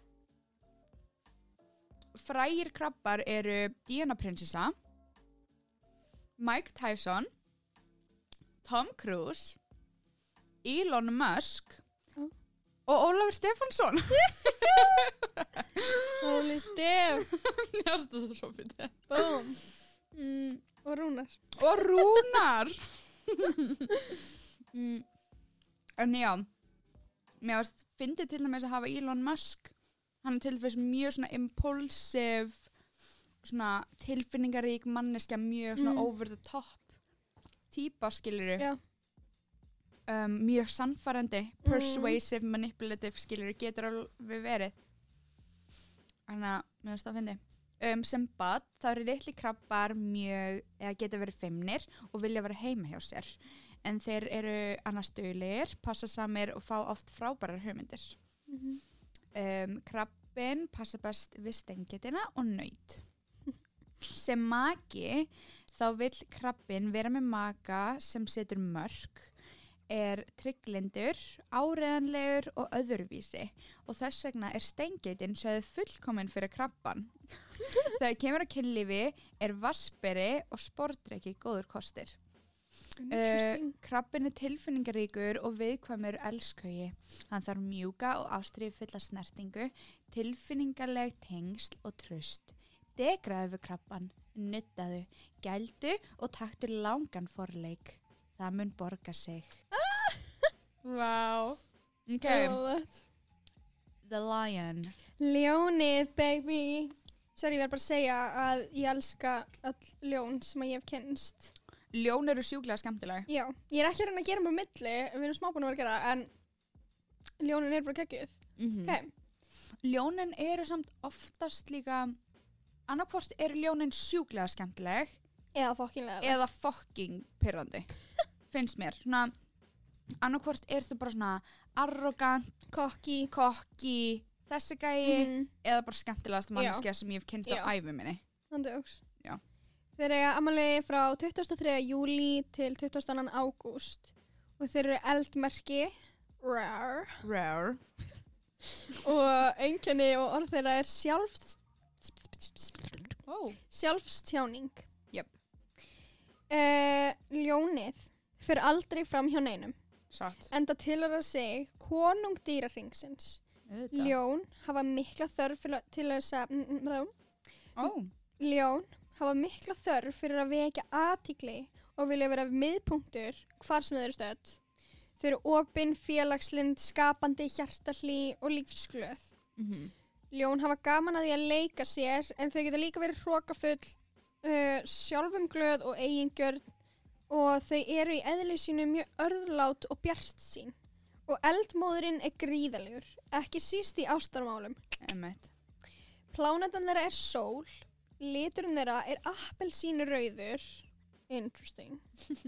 Frægir krabbar eru Diana prinsessa, Mike Tyson, Tom Cruise, Elon Musk oh. og Ólafur Stefánsson. Holy Stef, Mér finnst það svo fyrir. boom, Mm. og Rúnar. Og Rúnar. mm. En já, mér varst fyndið til dæmis að hafa Elon Musk. Hann er til dæmis mjög svona impulsive, svona tilfinningarík manneskja, mjög svona Mm. over the top típa, skilurðu. Já. Um, mjög sannfærandi, persuasive, manipulative, skilurðu, getur alveg verið. Þannig að mér finnst það að fyndi. Um, sem bad, þá eru litli krabbar mjög, eða geta verið feimnir og vilja vera heima hjá sér. En þeir eru annars duglegir, passa samir og fá oft frábærar hugmyndir. Mm -hmm. Um, krabbin passa best við steingetina og naut. Sem maki, þá vill krabbin vera með maka sem setur mörk, er trygglindur, áreiðanlegur og öðruvísi og þess vegna er steingeitin sögðu fullkomin fyrir krabban Þegar kemur að kynlífi er vassberi og sportdrykki góður kostir. Uh, krabbin er tilfinningaríkur og viðkvæmur elskhugi. Hann þarf mjúka og ástríðufulla snertingu, tilfinningarleg tengsl og traust. Degraðu við krabban, nuttaðu, gældu og taktu langan forleik. Það mun borga sig. Vá. Ok, I love that. The Lion. Ljónið, baby. Sorry, ég verð bara að segja að ég elska öll ljón sem að ég hef kynnst. Ljón eru sjúklega skemmtileg. Já, ég er ekki að reyna að gera mig á milli, við erum smá búin að vera að gera, en ljónin er bara geggjuð. Mm Ok, Ljónin eru samt oftast líka, annarkvort eru ljónin sjúklega skemmtileg eða fokkinlega. eða fucking pirrandi, finnst mér. Svona, annarkvort ertu bara svona arrogant, Kokki. kokki, þessi gæi, Mhm. eða bara skemmtilegast manneskja sem ég hef kynst á Já. ævi minni. Þannig auks. Já. Þeir eiga afmæli frá tuttugasta og þriðja júlí til tuttugasta og annan ágúst og þeir eru eldmerki, rar, Rare. og einkenni og orð þeirra er sjálfs, Oh. sjálfstjáning. Jöp. Uh, ljónið fyrir aldrei fram hjá neinum, Satt. enda tilheyra sig konung dýrahringsins. Auðvitað. Ljón hafa mikla þörf fyrir, til þess að mm, mm, rá. Ó. Ljón hafa mikla þörf fyrir að vekja athygli og vilja vera miðpunktur hvar sem þeir eru stödd. Þau eru opin, félagslynd, skapandi, hjartahlý og lífsglöð. Mhm. Ljón hafa gaman að því að leika sér en þau geta líka verið hrokafull, uh, sjálfumglöð og eigingjörn og þau eru í eðli sínu mjög örðlát og bjartsýn. Og eldmóðurinn er gríðalegur, ekki síst í ástarmálum. Emmett. Plánetan þeirra er sól, liturinn þeirra er appelsínurauður. Interesting.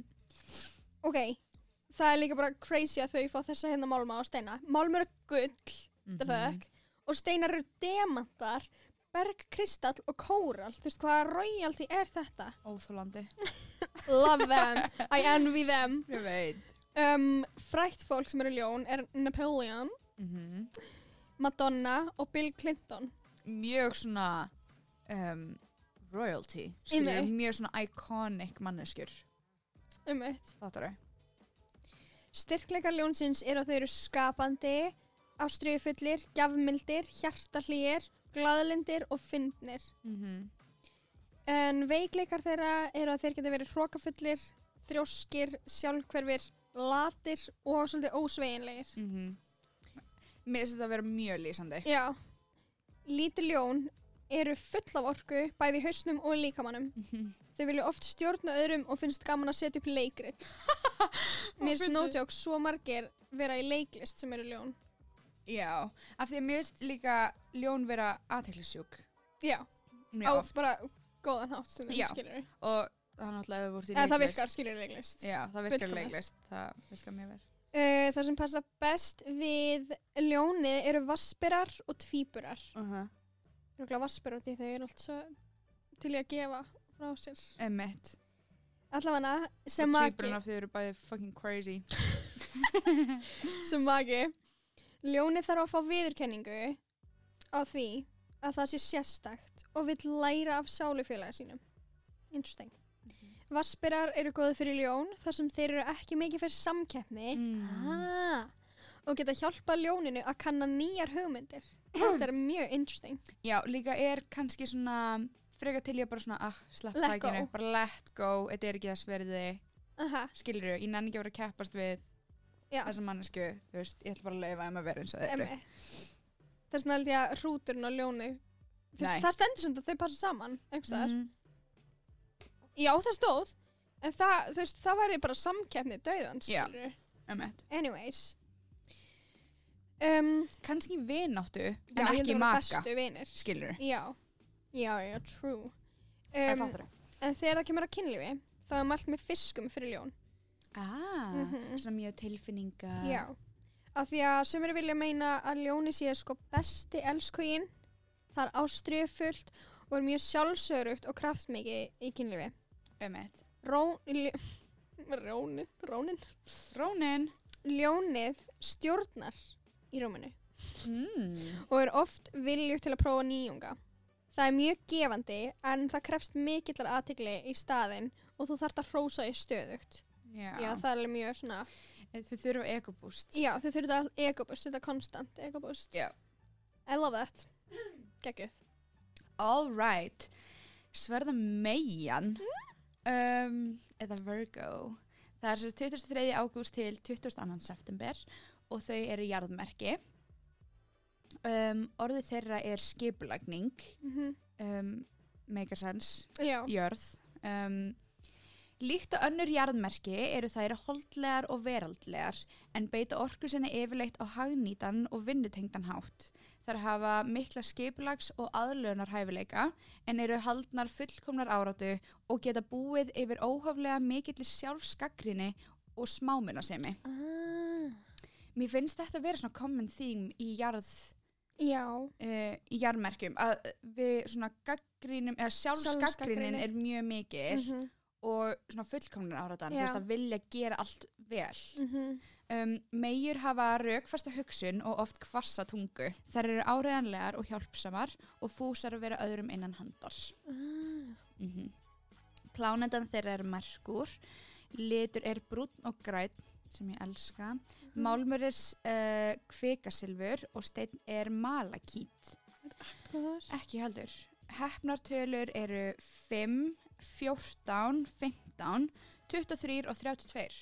Ok, það er líka bara crazy að þau fá þessa hérna málma og steina. Málmur er gull, the fuck, og steinar eru demantar, bergkristall og kórall. Þú veist hvaða royalty er þetta? Óþólandi. Love them, I envy them. Ég veit. Um, frækt fólk sem eru ljón er Napoleon, Mhm. Madonna og Bill Clinton. Mjög svona um, royalty. Skilur, Einmitt. mjög svona iconic manneskjur. Um eitt. Fattar þau? Styrkleikar ljónsins er að þau eru skapandi, ástríðufullir, gjafmildir, hjartahlýir, glaðlindir og fyndnir. Mhm. En veikleikar þeirra eru að þeir geta verið hrokafullir, þrjóskir, sjálfhverfir, latir og svolítið ósveginlegir. Mhm. Mér finnst þetta að vera mjög lýsandi. Já. Lítil ljón eru full af orku, bæði í hausnum og líkamannum. Mhm. Þau vilja oft stjórna öðrum og finnst gaman að setja upp leikrit. Mér finnst no joke svo margir vera í leiklist sem eru ljón. Já, af því að mér finnst líka ljón vera athyglisjúk. Já, Mjög á oft. bara góðan hátt stundum, Já. skilur. Og það er náttúrulega ef við vorum í Eða það leiklist. virkar, skilur leiklist. Já, það virkar Fullkomið. leiklist. Það virkar mjög vel. Uh, það sem passa best við ljóni eru vassberar og tvíburar. Uh -huh. Rúkla vassberar því þau eru allt svo til í að gefa frá sér. Emmett. Allavega, sem Og magi, tvíburinn af því eru bæði fucking crazy. sem magi, ljóni þarf að fá viðurkenningu á því að það sé sérstakt og vill læra af sálufélaga sínum. Interesting. Vassberar eru góði fyrir ljón þar sem þeir eru ekki mikið fyrir samkeppni Mm. ah, og geta hjálpa ljóninu að kanna nýjar hugmyndir. Þetta er mjög interesting. Já, líka er kannski svona freka til ég bara svona, ah, slepp Let tækinu, go. bara let go, þetta er ekki þess verði, Aha, skilur þú, ég nenni ekki að vera að keppast við já, þessa mannesku, þú veist, ég ætla bara að leifa þeim að vera eins og þeir eru. emmi. Þess vegna held ég að hrúturinn og ljóni, þú Nei. veist, það stendur sem þau passa saman, einhvers staðar. Mhm. Já, það stóð, en það, þú veist, það væri bara samkeppni dauðans, Já. skilur. Emmett. Anyways. Um, Kannski vináttu, en já, ég held ekki að vera maka, bestu vinir. skilur þú. Já, já, já, true. Það Um, fattar þú. en þegar það kemur að kynlífi, þá er mælt með fiskum fyrir ljón. Ah, Mhm. svona mjög tilfinninga. Já, af því að sumir vilja meina að ljóni sé sko besti elskuginn, það er ástríðufullt og er mjög sjálfsörugt og kraftmikið í kynlífi. Emmett. Ró, ljó, rónin, rónin. Rónin. Ljónið stjórnar í rúminu Mm. og er oft viljugt til að prófa nýjunga. Það er mjög gefandi en það krefst mikillar athygli í staðinn og þú þarft að hrósa því stöðugt. Já. Já, það er alveg mjög svona... Þau þurfa ego-boost. Já, þau þurfa að ego-boost, þetta konstant ego-boost. Já. I love that. Geggjuð. All right. Sverða Meyjan, um, eða Virgo. Það er sem sagt tuttugasta og þriðja ágúst til tuttugasta og annan september og þau eru jarðmerki. Um, orðið þeirra er skipulagning, Mm um, make a sense, Já. jörð. Um, líkt og önnur jarðmerki eru þær holdlegar og veraldlegar en beita orku sinni yfirleitt á hagnýtan og vinnutengdan hátt. Þær hafa mikla skipulags- og aðlögunarhæfileika en eru haldnar fullkomnar áráttu og geta búið yfir óhóflega mikilli sjálfsgagnrýni og smámunasemi. Ah. Mér finnst þetta að vera svona common theme í jarð Já. uh, í jarðmerkjum að við svona gaggrínum eða sjálfsgaggrínin Sjálfsgagnrýni. er mjög mikil Mhm. og svona fullkomnar áráttan, þú Já. veist að vilja gera allt vel. Mhm. Um, meyjur hafa rökfasta hugsun og oft hvassa tungu. Þær eru áreiðanlegar og hjálpsamar og fúsar að vera öðrum innan handar. Ah. Mm-hmm. Plánetan þeirra er Merkur, litur er brúnn og grænn sem ég elska. Málmur er uh, kvikasilfur og steinn er malakít. Hvað það er? Ekki heldur. Heppnartölur eru fimm, fjórtán, fimmtán, tuttugu og þrjú og þrjátíu og tvö.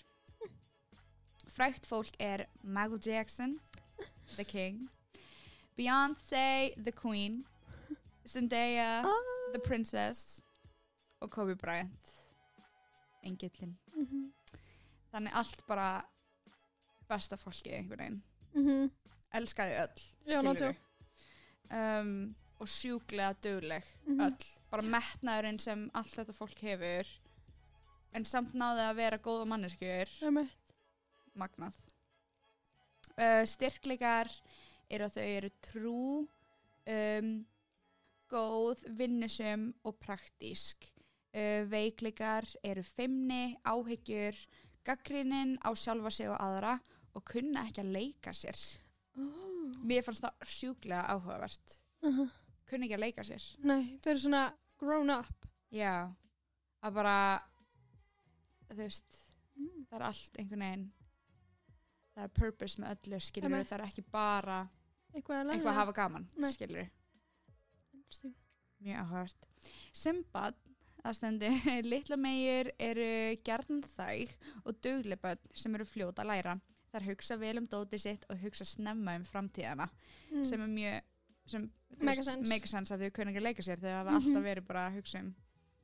Frægt fólk er Michael Jackson, the king, Beyoncé, the queen, Zendaya, Ah. the princess og Kobe Bryant, engillin. Mhm. Þannig allt bara besta fólkið einhvern veginn. Mhm. Elskaði öll, Já, no skilurðu. Um, og sjúklega dugleg Mhm. öll. Bara metnaðurinn sem allt þetta fólk hefur en samt náði að vera góða manneskjur. Einmitt. Magnað. Uh, styrkleikar eru að þau eru trú, um, góð, vinnusum og praktísk. Uh, veikleikar eru feimni, áhyggjur, gagnrýnin á sjálfa sig og aðra og kunna ekki að leika sér. Oh. Mér fannst það sjúklega áhugavert. Uh-huh. Kunna ekki að leika sér. Nei, þau eru svona grown up. Já, að bara, þú veist, Mm. það er allt einhvern veginn, það er purpose með öllu, skilur Einmitt. það er ekki bara Eitthvað að læra. eitthvað að hafa gaman, Nei. skilur Interesting. mjög áhugavert. Simbad, það stendur, litla meyjur eru gjarnan þæg og dugleg börn sem eru fljót að læra. Þær hugsa vel um dótið sitt og hugsa snemma um framtíðana, Mm. sem er mjög, sem, þú Mega veist, sense. mega sense að þau kunna ekki að leika sér þegar það hafa Mhm. alltaf verið bara að hugsa um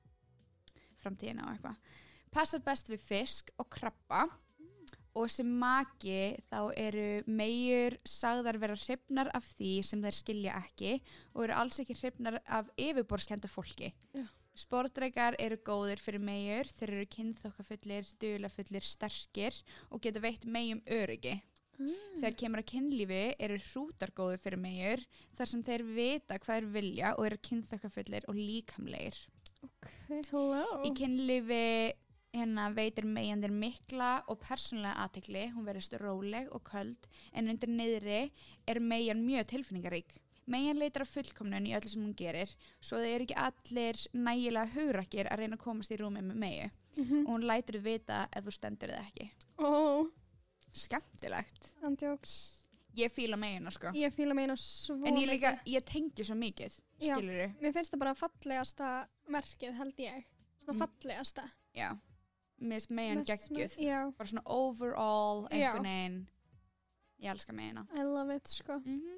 framtíðina og eitthvað. Passar best við fisk og krabba og sem maki þá eru meyjur sagðar vera hrifnar af því sem þær skilja ekki og eru alls ekki hrifnar af yfirborðskenndu fólki. Já. Sportdrekar eru góðir fyrir meyjur, þeir eru kynþokkafullir, dularfullir, sterkir og geta veitt meyjum öryggi. Mm. Þegar kemur að kynlífi eru hrútar góðir fyrir meyjur þar sem þeir vita hvað þeir vilja og eru kynþokkafullir og líkamlegir. Okay, hello. Í kynlífi hérna veitir meyjandir mikla og persónulega athygli, hún verðist róleg og köld en undir niðri er meyjan mjög tilfinningarík. Meyjan leitar af fullkomnun í öllu sem hún gerir svo það eru ekki allir nægilega hugrakkir að reyna að komast í rúmi með meyju Mhm. og hún lætur þið vita ef þú stendur þið ekki. Ó, Skemmtilegt. andjóks. Ég fíla meyjuna sko. Ég fíla meina svo En ég líka, mikið. ég tengi svo mikið, Já. skilurðu? Mér finnst það bara fallegasta merkið, held ég. Það Mm. fallegasta. Já. Mér finnst meyjan Mest svona- geggjuð. Já, Bara svona overall, Já. einhvern veginn. Ég elska meyjuna. I love it, sko. Mm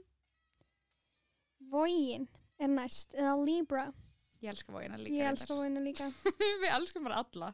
Vogin er næst, eða Libra. Ég elska vógina líka. Ég elska vogina líka. Við elskum bara alla.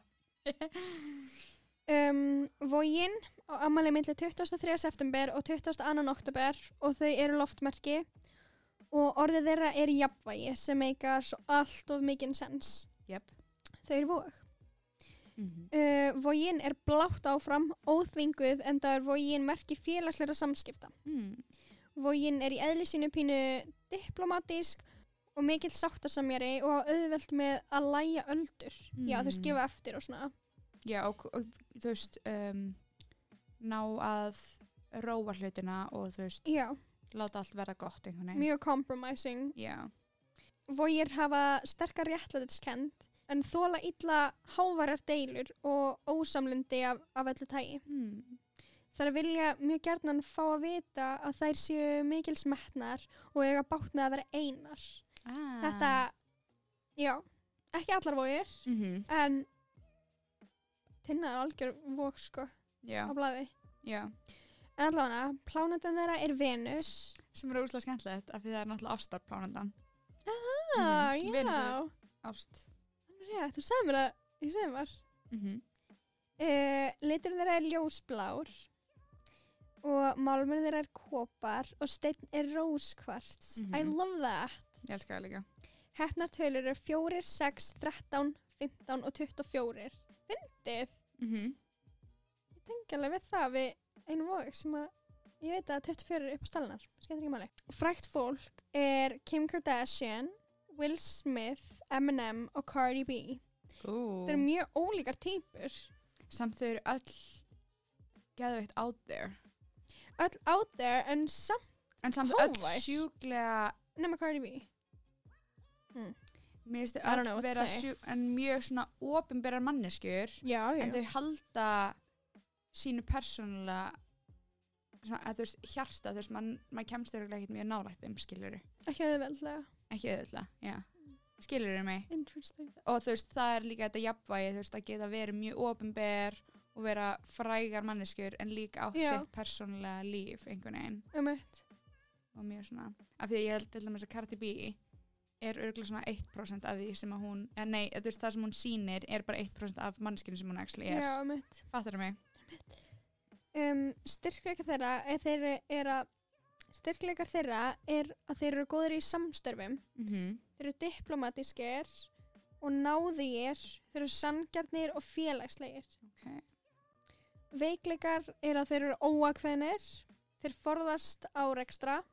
Um, Vogin á ammali milli tuttugasta og þriðja september og tuttugasta og annan oktober og þau eru loftmerki og orðið þeirra er jafnvægi sem meikar svo allt of mikinn sens. Jöp. Þau eru vog. Mm -hmm. Uh, Vogin er blátt áfram, óþvinguð en það er vogin merki félagsleira samskipta. mm. Vogin er í eðli sínu pínu diplomatísk og mikill sáttasamjari og á auðvelt með að lægja öldur. Já, þú veist, Mm. gefa eftir og svona. Já, og, og þú veist, um, ná að róa hlutina og þú veist, Já, láta allt verða gott einhvern veginn. mjög compromising. Já. Vogir hafa sterkar réttlætiskennd en þola illa háværar deilur og ósamlindi af, af öllu tagi. Mm. Þær vilja mjög gjarnan fá að vita að þær séu mikils metnar og eiga bátt með að vera einar. Ah. Þetta, já, ekki allar vogir, Mhm. en Tinna er algjör vog, sko, Já, á blaði. já. En allavega, plánetan þeirra er Venus. Sem er óslega skemmtilegt af því það er náttúrulega ástarplánendan. Ah, Mhm, já. Venus er- Ást. Rétt, þú sagði mér það í sumar. Mhm. Uh, liturinn þeirra er ljósblár og málmurinn þeirra er kopar og steinn er róskvarts. I Mhm. love that. Ég elska það líka. Heppnar tölur eru fjórir, sex, þrettán, fimmtán og tuttugu og fjórir. Fyndið. Mhm. Ég tengi alveg við það við einu vog sem að ég veit að tuttugu og fjórir er upp á stalnar. Skemmt ekki máli. Frægt fólk er Kim Kardashian, Will Smith, Eminem og Cardi B. Ú. Það eru mjög ólíkar týpur. Samt þau eru öll geðveitt out there. Öll out there en samt En samt öll Hávær. sjúklega, nema Cardi B. mér finnst I don't þau know öll what to vera say. sjú, en mjög svona opinberar manneskjur. Já, já. En þau halda sínu persónulega svona, að þú veist, hjarta, þú veist, mann mað kemst örugglega ekkert mjög nálægt þeim, skilurðu. Ekki auðveldlega. Ekki auðvitað, já. Skilurðu mig? Interesting. Og þú veist, það er líka þetta jafnvægi, þú veist, að geta verið mjög opinber og vera frægar manneskjur en líka átt Já. sitt persónulega líf einhvern veginn. Um eitt. Og mjög svona, af því að ég held til dæmis að Cardi B er örugglega svona eitt prósent af því sem að hún, eða nei, þú veist, það sem hún sýnir er bara eitt prósent af manneskjunu sem hún actually er. Já, um eitt. Fattar mig? Um, styrkleikar þeirra er, þeir er að styrkleikar þeirra er að þeir eru góðir í samstörfum. Mhm. Þeir eru diplomatískir og náðugir. Þeir eru sanngjarnir og félagslegir. Ok. Veikleikar er að þeir eru óákveðnir. Þeir forðast árekstra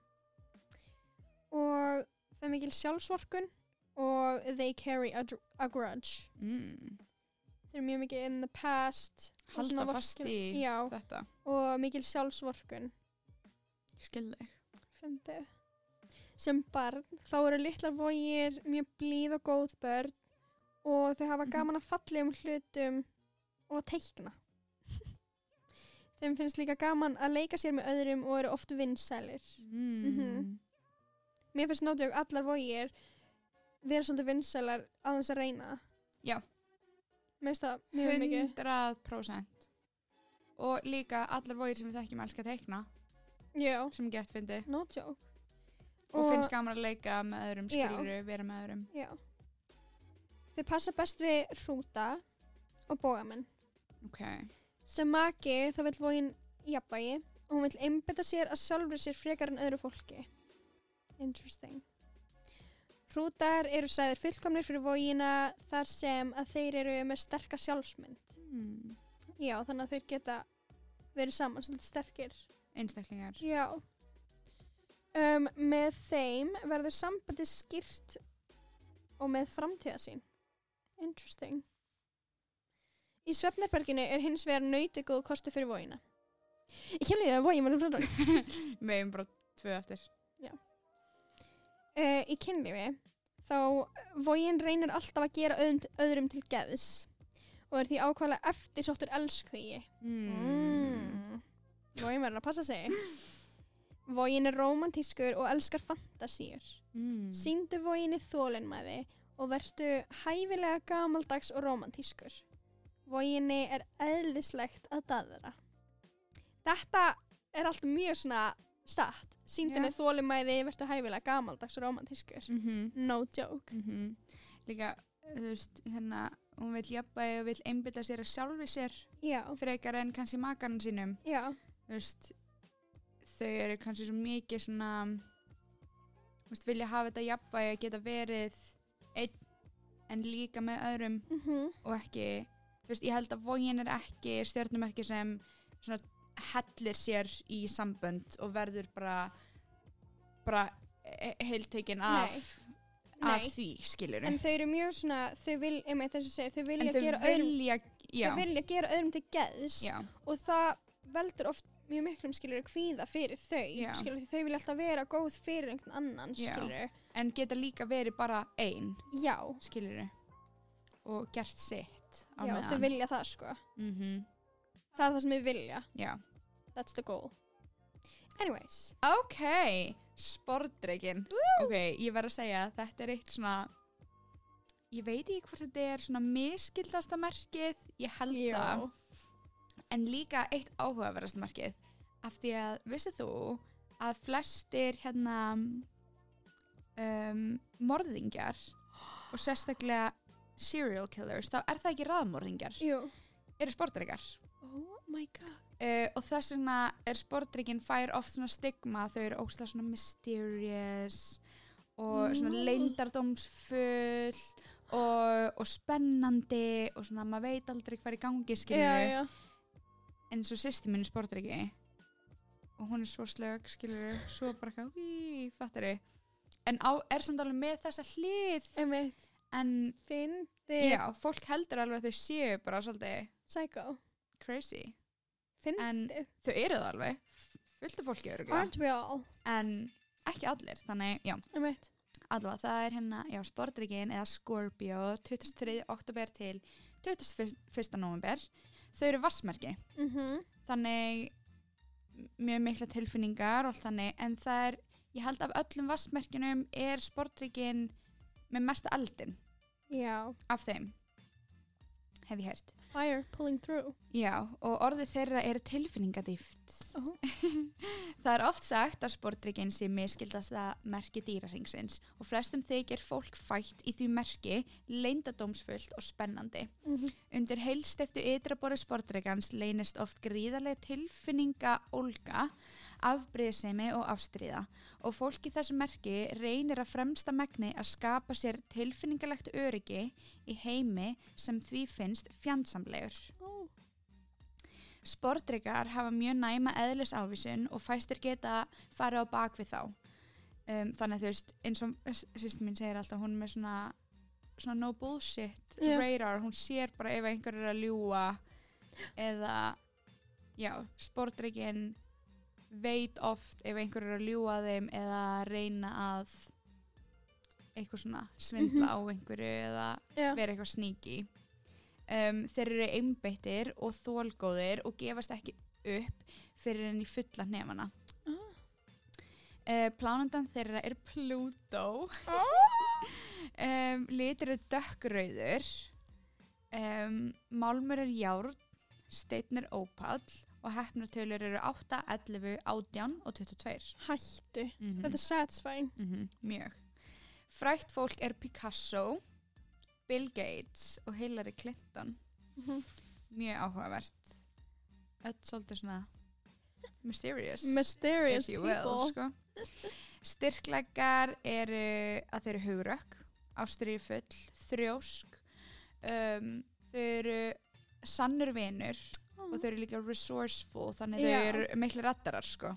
og það er mikil sjálfsvorkun og they carry a, dr- a grudge. Mm. Þeir eru mjög mikið in the past. og Halda svona fast vorkun- í Já, þetta. og mikil sjálfsvorkun. Skil þig. Fyndið. Sem barn þá eru litlar vogir mjög blíð og góð börn og þau hafa Mhm. gaman að fallegum hlutum og að teikna. Þeim finnst líka gaman að leika sér með öðrum og eru oft vinsælir. Mm. Mhm. Mér finnst nótjók allar vogir vera svolítið vinsælar á þess að reyna það. Já. Mér finnst það mjög mikið. Hundrað prósent. Og líka allar vogir sem við þekkjum elska að teikna, Já, sem gett fyndi. nótjók. Og, finnst gaman að leika með öðrum, Já. skiluru, vera með öðrum. Já. Þau passa best við hrúta og bógamenn. Ok. Sem maki þá vill vogin jafnvægi og hún vill einbytta sér að sjálfri sér frekar en öðru fólki. Interesting. Hrútar eru sagðir fullkomnir fyrir vogina þar sem að þeir eru með sterka sjálfsmynd. Mm. Já, þannig að þeir geta verið saman svolítið sterkir. Einstaklingar. Já. Um, með þeim verður sambandið skýrt og með framtíðasýn. Interesting. Í svefnherberginu er hins vegar nautið góð kostu fyrir vogina. Ég kemur því að vogin verður frá Megum bara tvö eftir. Uh, í kynlífi þá vogin reynir alltaf að gera öðrum, öðrum til geðs og er því ákvæmlega eftirsóttur elskugi. Mm. Vogin verður að passa sig. Vogin er rómantískur og elskar fantasíur. Mm. Sýndu voginni þolinmæði og vertu hæfilega gamaldags og rómantískur. Voginni er eðlislegt að daðra. Þetta er allt mjög svona satt. Sýndu henni Já. þolinmæði, vertu hæfilega gamaldags og rómantískur. Mhm. No joke. Mhm. Líka, þú veist, hérna, hún vill jafnvægi og vill einbytta sér að sjálfi sér Já, frekar en kannski makanum sínum. já, Þú veist, þau eru kannski svo mikið svona, þú veist, vilja hafa þetta jafnvægi að geta verið einn en líka með öðrum mhm, og ekki, þú veist, ég held að vogin er ekki stjörnumerki sem svona hellir sér í sambönd og verður bara bara heiltekin af af Nei. því, skilur en þau eru mjög svona, þau vil, einmitt þess að segja, þau vilja en þau gera öðrum, vilja já, þau vilja gera öðrum til geðs já, og það veldur oft mjög miklum skilur kvíða fyrir þau, Já. skilur þau vilja alltaf vera góð fyrir einhvern annan, Já. skilur. En geta líka verið bara ein, Já, skilur og gert sitt á já, meðan. þau vilja það, sko. Mhm. Það er það sem þau vilja. Já. That's the goal. Anyways. Ok, sportdrekinn. Ok, ég verð að segja að þetta er eitt svona, ég veit ekki hvort þetta er svona misskildasta merkið, ég held það. En líka eitt áhugaverðasta merkið, af því að vissið þú að flestir hérna um, morðingjar og sérstaklega serial killers, þá er það ekki raðmorðingjar, Jú. eru sportdrekar. Oh my god. Uh, og þess vegna er sportdrekinn fær oft svona stigma, þau eru óslega svona mysterious og svona Nú. leyndardómsfull og, og spennandi og svona maður veit aldrei hvað er í gangi, skilur Já, já. en svo systir mín er sportdreki og hún er svo slög, skilur svo bara eitthvað, hí, fattari en á, er samt alveg með þessa hlið Einmitt. en Fyndi. já, fólk heldur alveg að þau séu bara svolítið Psycho. crazy Fyndi. en þau eru það alveg fullt af fólki örugglega Aren't we all? en ekki allir, þannig, já Einmitt. allavega, það er hérna, já, sportdrekinn eða Scorpio, tuttugasta og þriðja október til tuttugasta og fyrsta nóvember þau eru vatnsmerki Mhm. þannig mjög mikla tilfinningar og allt þannig, en það er ég held af öllum vatnsmerkinum er sportdrekinn með mesta eldin Já. af þeim hef ég heyrt Fire pulling through. já, og orðið þeirra er tilfinningadýft Oh. það er oft sagt að sportdrekinn sé misskildasta merki dýrahringsins og flestum þykir fólk fætt í því merki leyndardómsfullt og spennandi Mhm. undir heilsteyptu ytraborði sportdrekans leynist oft gríðarlega tilfinninga ólga afbrýðisemi og ástríða og fólk í þessu merki reynir að fremsta megni að skapa sér tilfinningalegt öryggi í heimi sem því finnst fjandsamlegur. Oh. Sportdrekar hafa mjög næma eðlisávísun og fæstir geta farið á bak við þá. Um, þannig að þú veist, eins og systir mín segir alltaf, hún er með svona, svona no bullshit Já. radar, hún sér bara ef einhver er að ljúga eða, já, sportdrekinn veit oft ef einhver er að ljúga þeim eða reyna að eitthvað svona svindla Mhm. á einhverju eða Já. vera eitthvað sneaky. Um, þeir eru einbeittir og þolgóðir og gefast ekki upp fyrir enn í fulla hnefana. Ah. Uh, plánandan þeirra er Pluto. um, litur er dökkrauður, um, málmur er járn, steinn er ópall og heppnartölur eru átta, ellefu, átján og tuttugu og tvö. Hættu. Mm Þetta er satisfying. -hmm, mjög. Frægt fólk er Picasso, Bill Gates og Hillary Clinton. Mhm. Mjög áhugavert. Öll svolítið svona mysterious, Mysterious if you will, people. sko. Styrkleikar eru að þau eru hugrökk, ástríðufull, þrjósk, um, þau eru sannur vinur Oh. og þau eru líka resourceful, þannig Já. þau eru miklu raddarar, sko.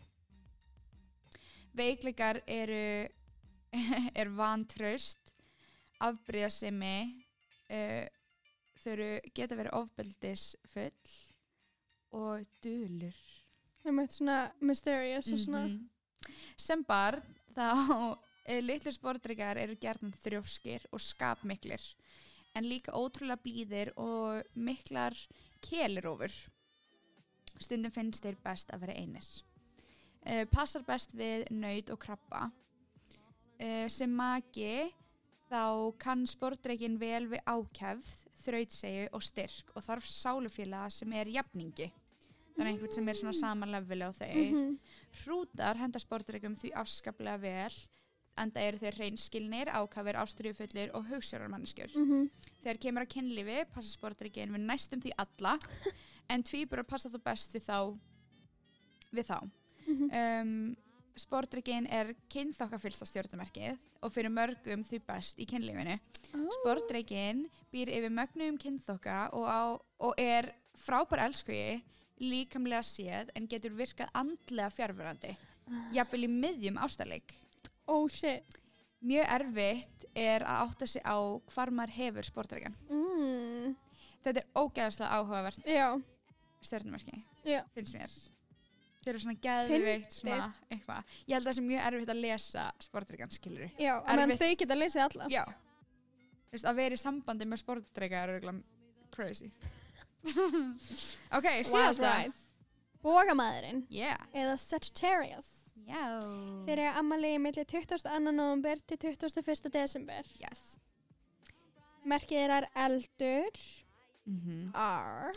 Veikleikar eru er vantraust, afbrýðasemi, uh, þau eru, geta verið ofbeldisfull og dulur. Einmitt svona mysterious og svona. Mhm. Sem barn þá eh, litlir sportdrekar eru gjarnan þrjóskir og skapmiklir en líka ótrúlega blíðir og miklar kelirófur. Stundum finnst þeir best að vera einir. Uh, passar best við naut og krabba. Uh, sem maki þá kann sportdrekinn vel við ákefð, þrautsegju og styrk og þarf sálufélaga sem er jafningi. Þannig einhvern sem er svona sama leveli á þeir. Mhm. Hrútar henda sportdrekum því afskaplega vel, enda eru þeir hreinskilnir, ákafir, ástríðufullir og hugsjónarmanneskjur. Mhm. Þegar kemur að kynlífi passa sportdrekinn við næstum því alla, en tvíburar passa þó best við þá. Við þá. Mhm. Um, sportdrekinn er kynþokkafyllsta stjörnumerkið og fyrir mörgum því best í kynlífinu. Oh. Sportdrekinn býr yfir mögnum kynþokka og, á, og er frábær elskugi, líkamlega séð en getur virkað andlega fjárverandi, jafnvel í miðjum ástarleik. Oh shit. Mjög erfitt er að átta sig á hvar maður hefur sportdrekan. Mm. Þetta er ógeðslega áhugavert Já. stjörnumerki, Já. finnst mér. Þeir eru svona geðveikt svona eitthvað. Ég held að það sé mjög erfitt að lesa sportdrykkan, skilur við. Já, en Erfitt- þau geta lesið alla. Já. Þú veist, að vera í sambandi með sportdrykka er örugglega crazy. Ok, Wild síðasta. ride. Bogamaðurinn, Yeah. eða Sagittarius. Já. Þeir eru ammali milli tuttugasta og annan nóvember til tuttugasta og fyrsta desember. Yes. Merkið þeirra er eldur, Mhm. R,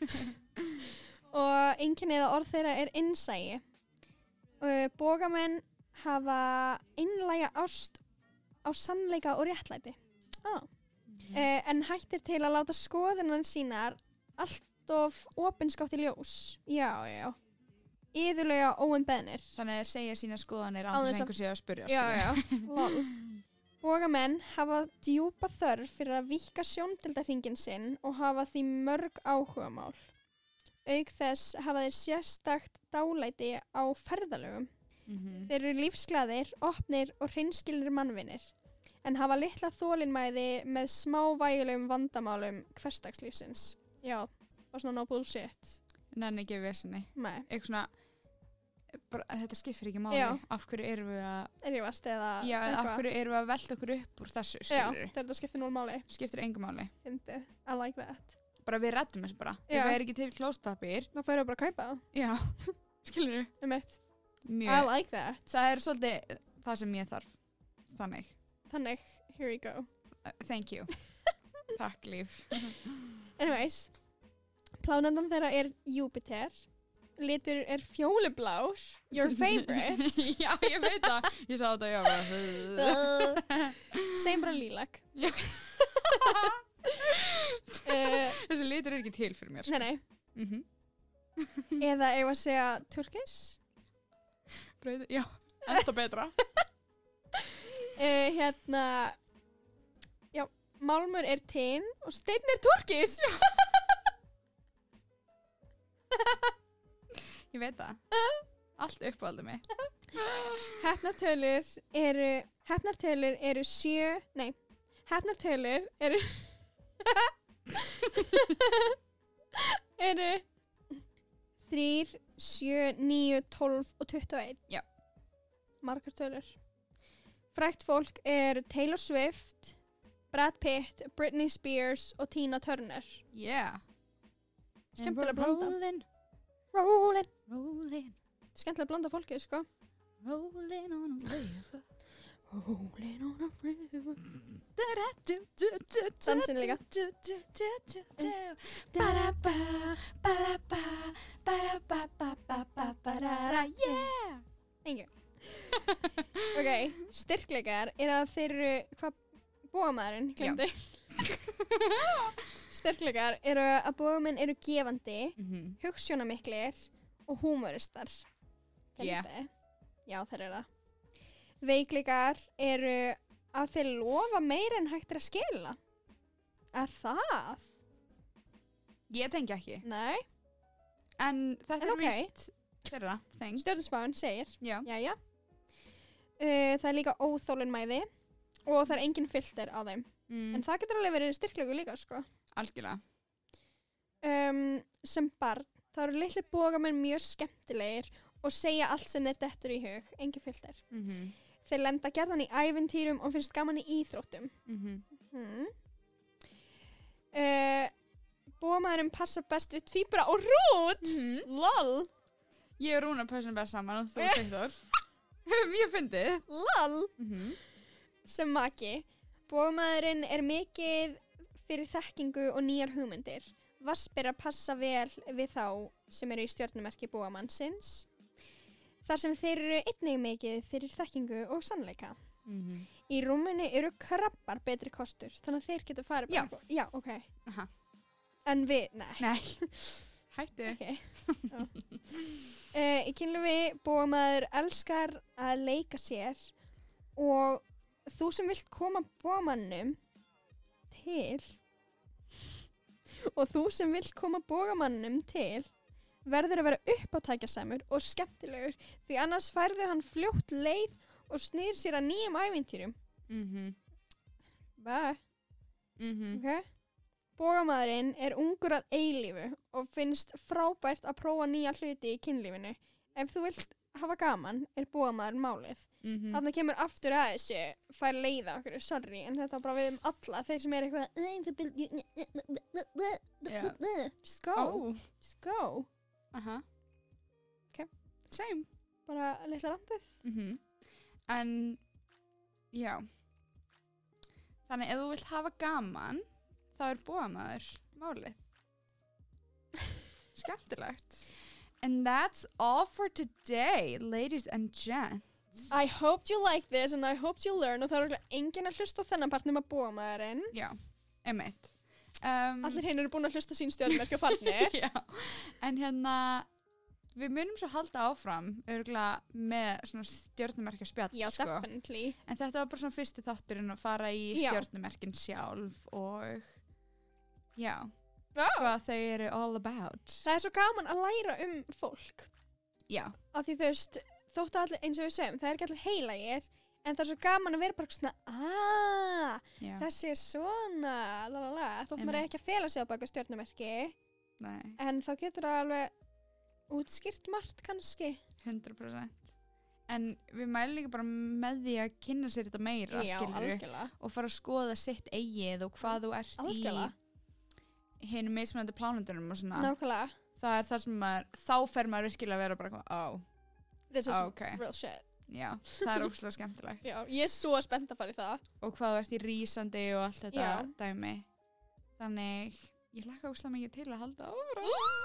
og einkennið eða orð þeirra er innsæi. Uh, Bogamenn hafa innlæga ást á sannleika og réttlæti. Ah. Uh, en hættir til að láta skoðunan sínar allt of opinskátt í ljós. Já, já, já. Iðulega óumbeðnir. Þannig að segja sína skoðanir Án án þess þess að að- einhver sé að spyrja. Já, skilurðu. já. Lol. Bogamenn hafa djúpa þörf fyrir að víkka sjóndeildarhringinn sinn og hafa því mörg áhugamál. Auk þess hafa þeir sérstakt dálæti á ferðalögum. Mhm. Þeir eru lífsglaðir, opnir og hreinskilnir mannvinir, en hafa litla þolinmæði með smávægilegum vandamálum hversdagslífsins. Já, og svona no bullshit. Nenni ekki vesinni. Nei, Eitthvað svona, bara, þetta skiptir ekki máli. Já. Af hverju erum við að, rífast eða já, eða af eitthvað. hverju erum við að velta okkur upp úr þessu, Já, skilur þetta skiptir núl máli. Skiptir engum máli. Fyndi, I like that. Bara við reddum þessu bara. Já. Ef það er ekki til klóspapír, Þá fyrir við bara að kaupa það, já, skilur um eitt. I Mjög. like that. Það er svolítið það sem ég þarf. Þannig. Þannig, here we go. Uh, Thank you. Takk, líf. Anyways, plánendan þeirra er Júpiter. Litur er fjólublár, your favorite. Já, ég veit það. Ég sá þetta, já. bara- Segjum bara lílag. Já. uh, Þessi litur er ekki til fyrir mér. nei, nei. Mhm. Eða eigum að segja turkis. Breyti- Já, enda betra. Uh, hérna, já, málmur er tin og steinn er turkis. Ég veit það. Allt uppáldið mig. Hefnartölur eru, hefnartölur eru sjö, nei, hefnartölur eru, eru þrýr, sjö, níu, tólf og tuttugu og einn. Já. Margar tölur. Frægt fólk er Taylor Swift, Brad Pitt, Britney Spears og Tina Turner. Yeah. Skemmtilega blanda. Rollin', Rollin'. rollin', Skemmtilega blanda fólkið, sko. rollin' on a river. Rollin' on a river. Dansin líka. Ba-da-ba, ba-da-ba, ba-da-ba, ba-ba, ba-da-da, yeah! Thank you. Ok, styrkleikar er að þeir eru, hvað, bógamæðurinn, glemdi. Styrkleikar eru að bógamenn eru gefandi, Mhm. hugssjónamiklir og húmoristar. Yeah. Glemdi. Já, þeir eru það. Veikleikar eru að þeir lofa meira en hægt er að skila. Að það? Ég tengi ekki. Nei. En þetta En er ok. víst þeirra, þeng. Stjörnusspáin segir. Já. Jæja. Uh, það er líka óþólinmæði og það er engin filter á þeim. Mm, En það getur alveg verið styrklegu líka, sko. algjörlega. Um, sem barn, þá eru litli bógamenn mjög skemmtilegir og segja allt sem þeir dettur í hug, engin filter. Mhm. Þeir lenda gerðan í ævintýrum og finnst gaman í íþróttum. Mhm. Hmm. Uh, Bógamæðurinn passa best við tvíbura og rút. Mhm. Lol. Ég og Rúna pössum best saman og þú Sigþór. Mjög fyndið. Lol. Mhm. Sem maki. Bógamæðurinn er mikið fyrir þekkingu og nýjar hugmyndir. Vaspir að passa vel við þá sem eru í stjörnumerki bógamannsins. Þar sem þeir eru einnig mikið fyrir þekkingu og sannleika. Mhm. Í rúminu eru krabbar betri kostur, þannig að þeir geta farið bara Já. eitthvað- Já, ok. Aha. En við, nei. Nei. Hættu. Ok. uh, í kynlífi bógamæður elskar að leika sér og þú sem vilt koma bógamannum til og þú sem vilt koma bógamannum til verður að vera uppátækjasamur og skemmtilegur því annars færðu hann fljótt leið og snýr sér að nýjum ævintýrum. Mhm. Bæ, Mhm. ok? Bógamæðurinn er ungur að eilífu og finnst frábært að prófa nýja hluti í kynlífinu ef þú vilt hafa gaman er búamaður málið. Mhm. Þannig kemur aftur að þessu, fær leiða okkur, sorry, en þetta er bara við um alla, þeir sem er eitthvað, "Æ, þú bil- Já. just go, Ó, just go, aha. Ok. Same. bara litla randið. Mhm. En, já. Þannig, ef þú vilt hafa gaman, þá er búamaður málið. Skemmtilegt. And that's all for today, ladies and gents. I hoped you like this and I hoped you learn og það er örugglega enginn að hlusta á þennan part nema búamaðurinn. Já, einmitt. Um, Allir hinn eru búin að hlusta sín stjórnmerki og farnir. Já, en hérna, við munum svo halda áfram, örgulega með svona stjörnumerkja spjall, Já, sko. definitely. En þetta var bara svona fyrsti þátturinn að fara í Já. stjörnumerkin sjálf og, já, Oh. hvað þau eru all about. Það er svo gaman að læra um fólk. Já, Af því þú veist, þótt að allir, eins og við segjum, það er ekki allir heilagir, en það er svo gaman að vera bara svona, aaa, já, þessi er svona, la la la, þótt maður er Einmitt. ekki að fela sig á baka stjórnumerki, nei, en þá getur það alveg útskýrt margt kannski. hundrað prósent. En við mælum líka bara með því að kynna sér þetta meira, Já, skilurðu, algjörlega. og fara að skoða sitt eigið og hvað þú ert Algjörlega. í hinum mismunandi plánundunum og svona. Nákvæmlega. Það er það sem maður, þá fer maður virkilega að vera bara, eitthvað, ó, This is ó, ok, real shit. já, það er óslega skemmtilegt. Já, ég er svo spennt að fara í það. Og hvað þú ert í rísandi og allt þetta Já. dæmi. Þannig, ég hlakka óslega mikið til að halda áfram.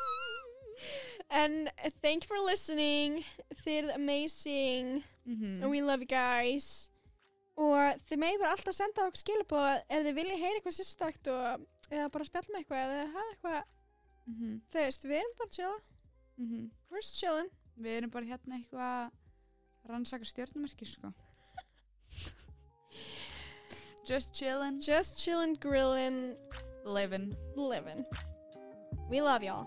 And uh, thank you for listening. Þið eruð amazing. Mhm. And we love you guys. Og þið megið bara alltaf senda okkur skilabóð ef þið viljið heyra eitthvað sérstakt og eða bara spjalla með eitthvað eða hafa eitthvað. Mhm. Þú veist, við erum bara að chilla. Mhm. We're just chillin'. Við erum bara hérna eitthvað að rannsaka stjörnumerki, sko. Just chillin', Just chillin', grillin', livin'. livin'. We love y'all.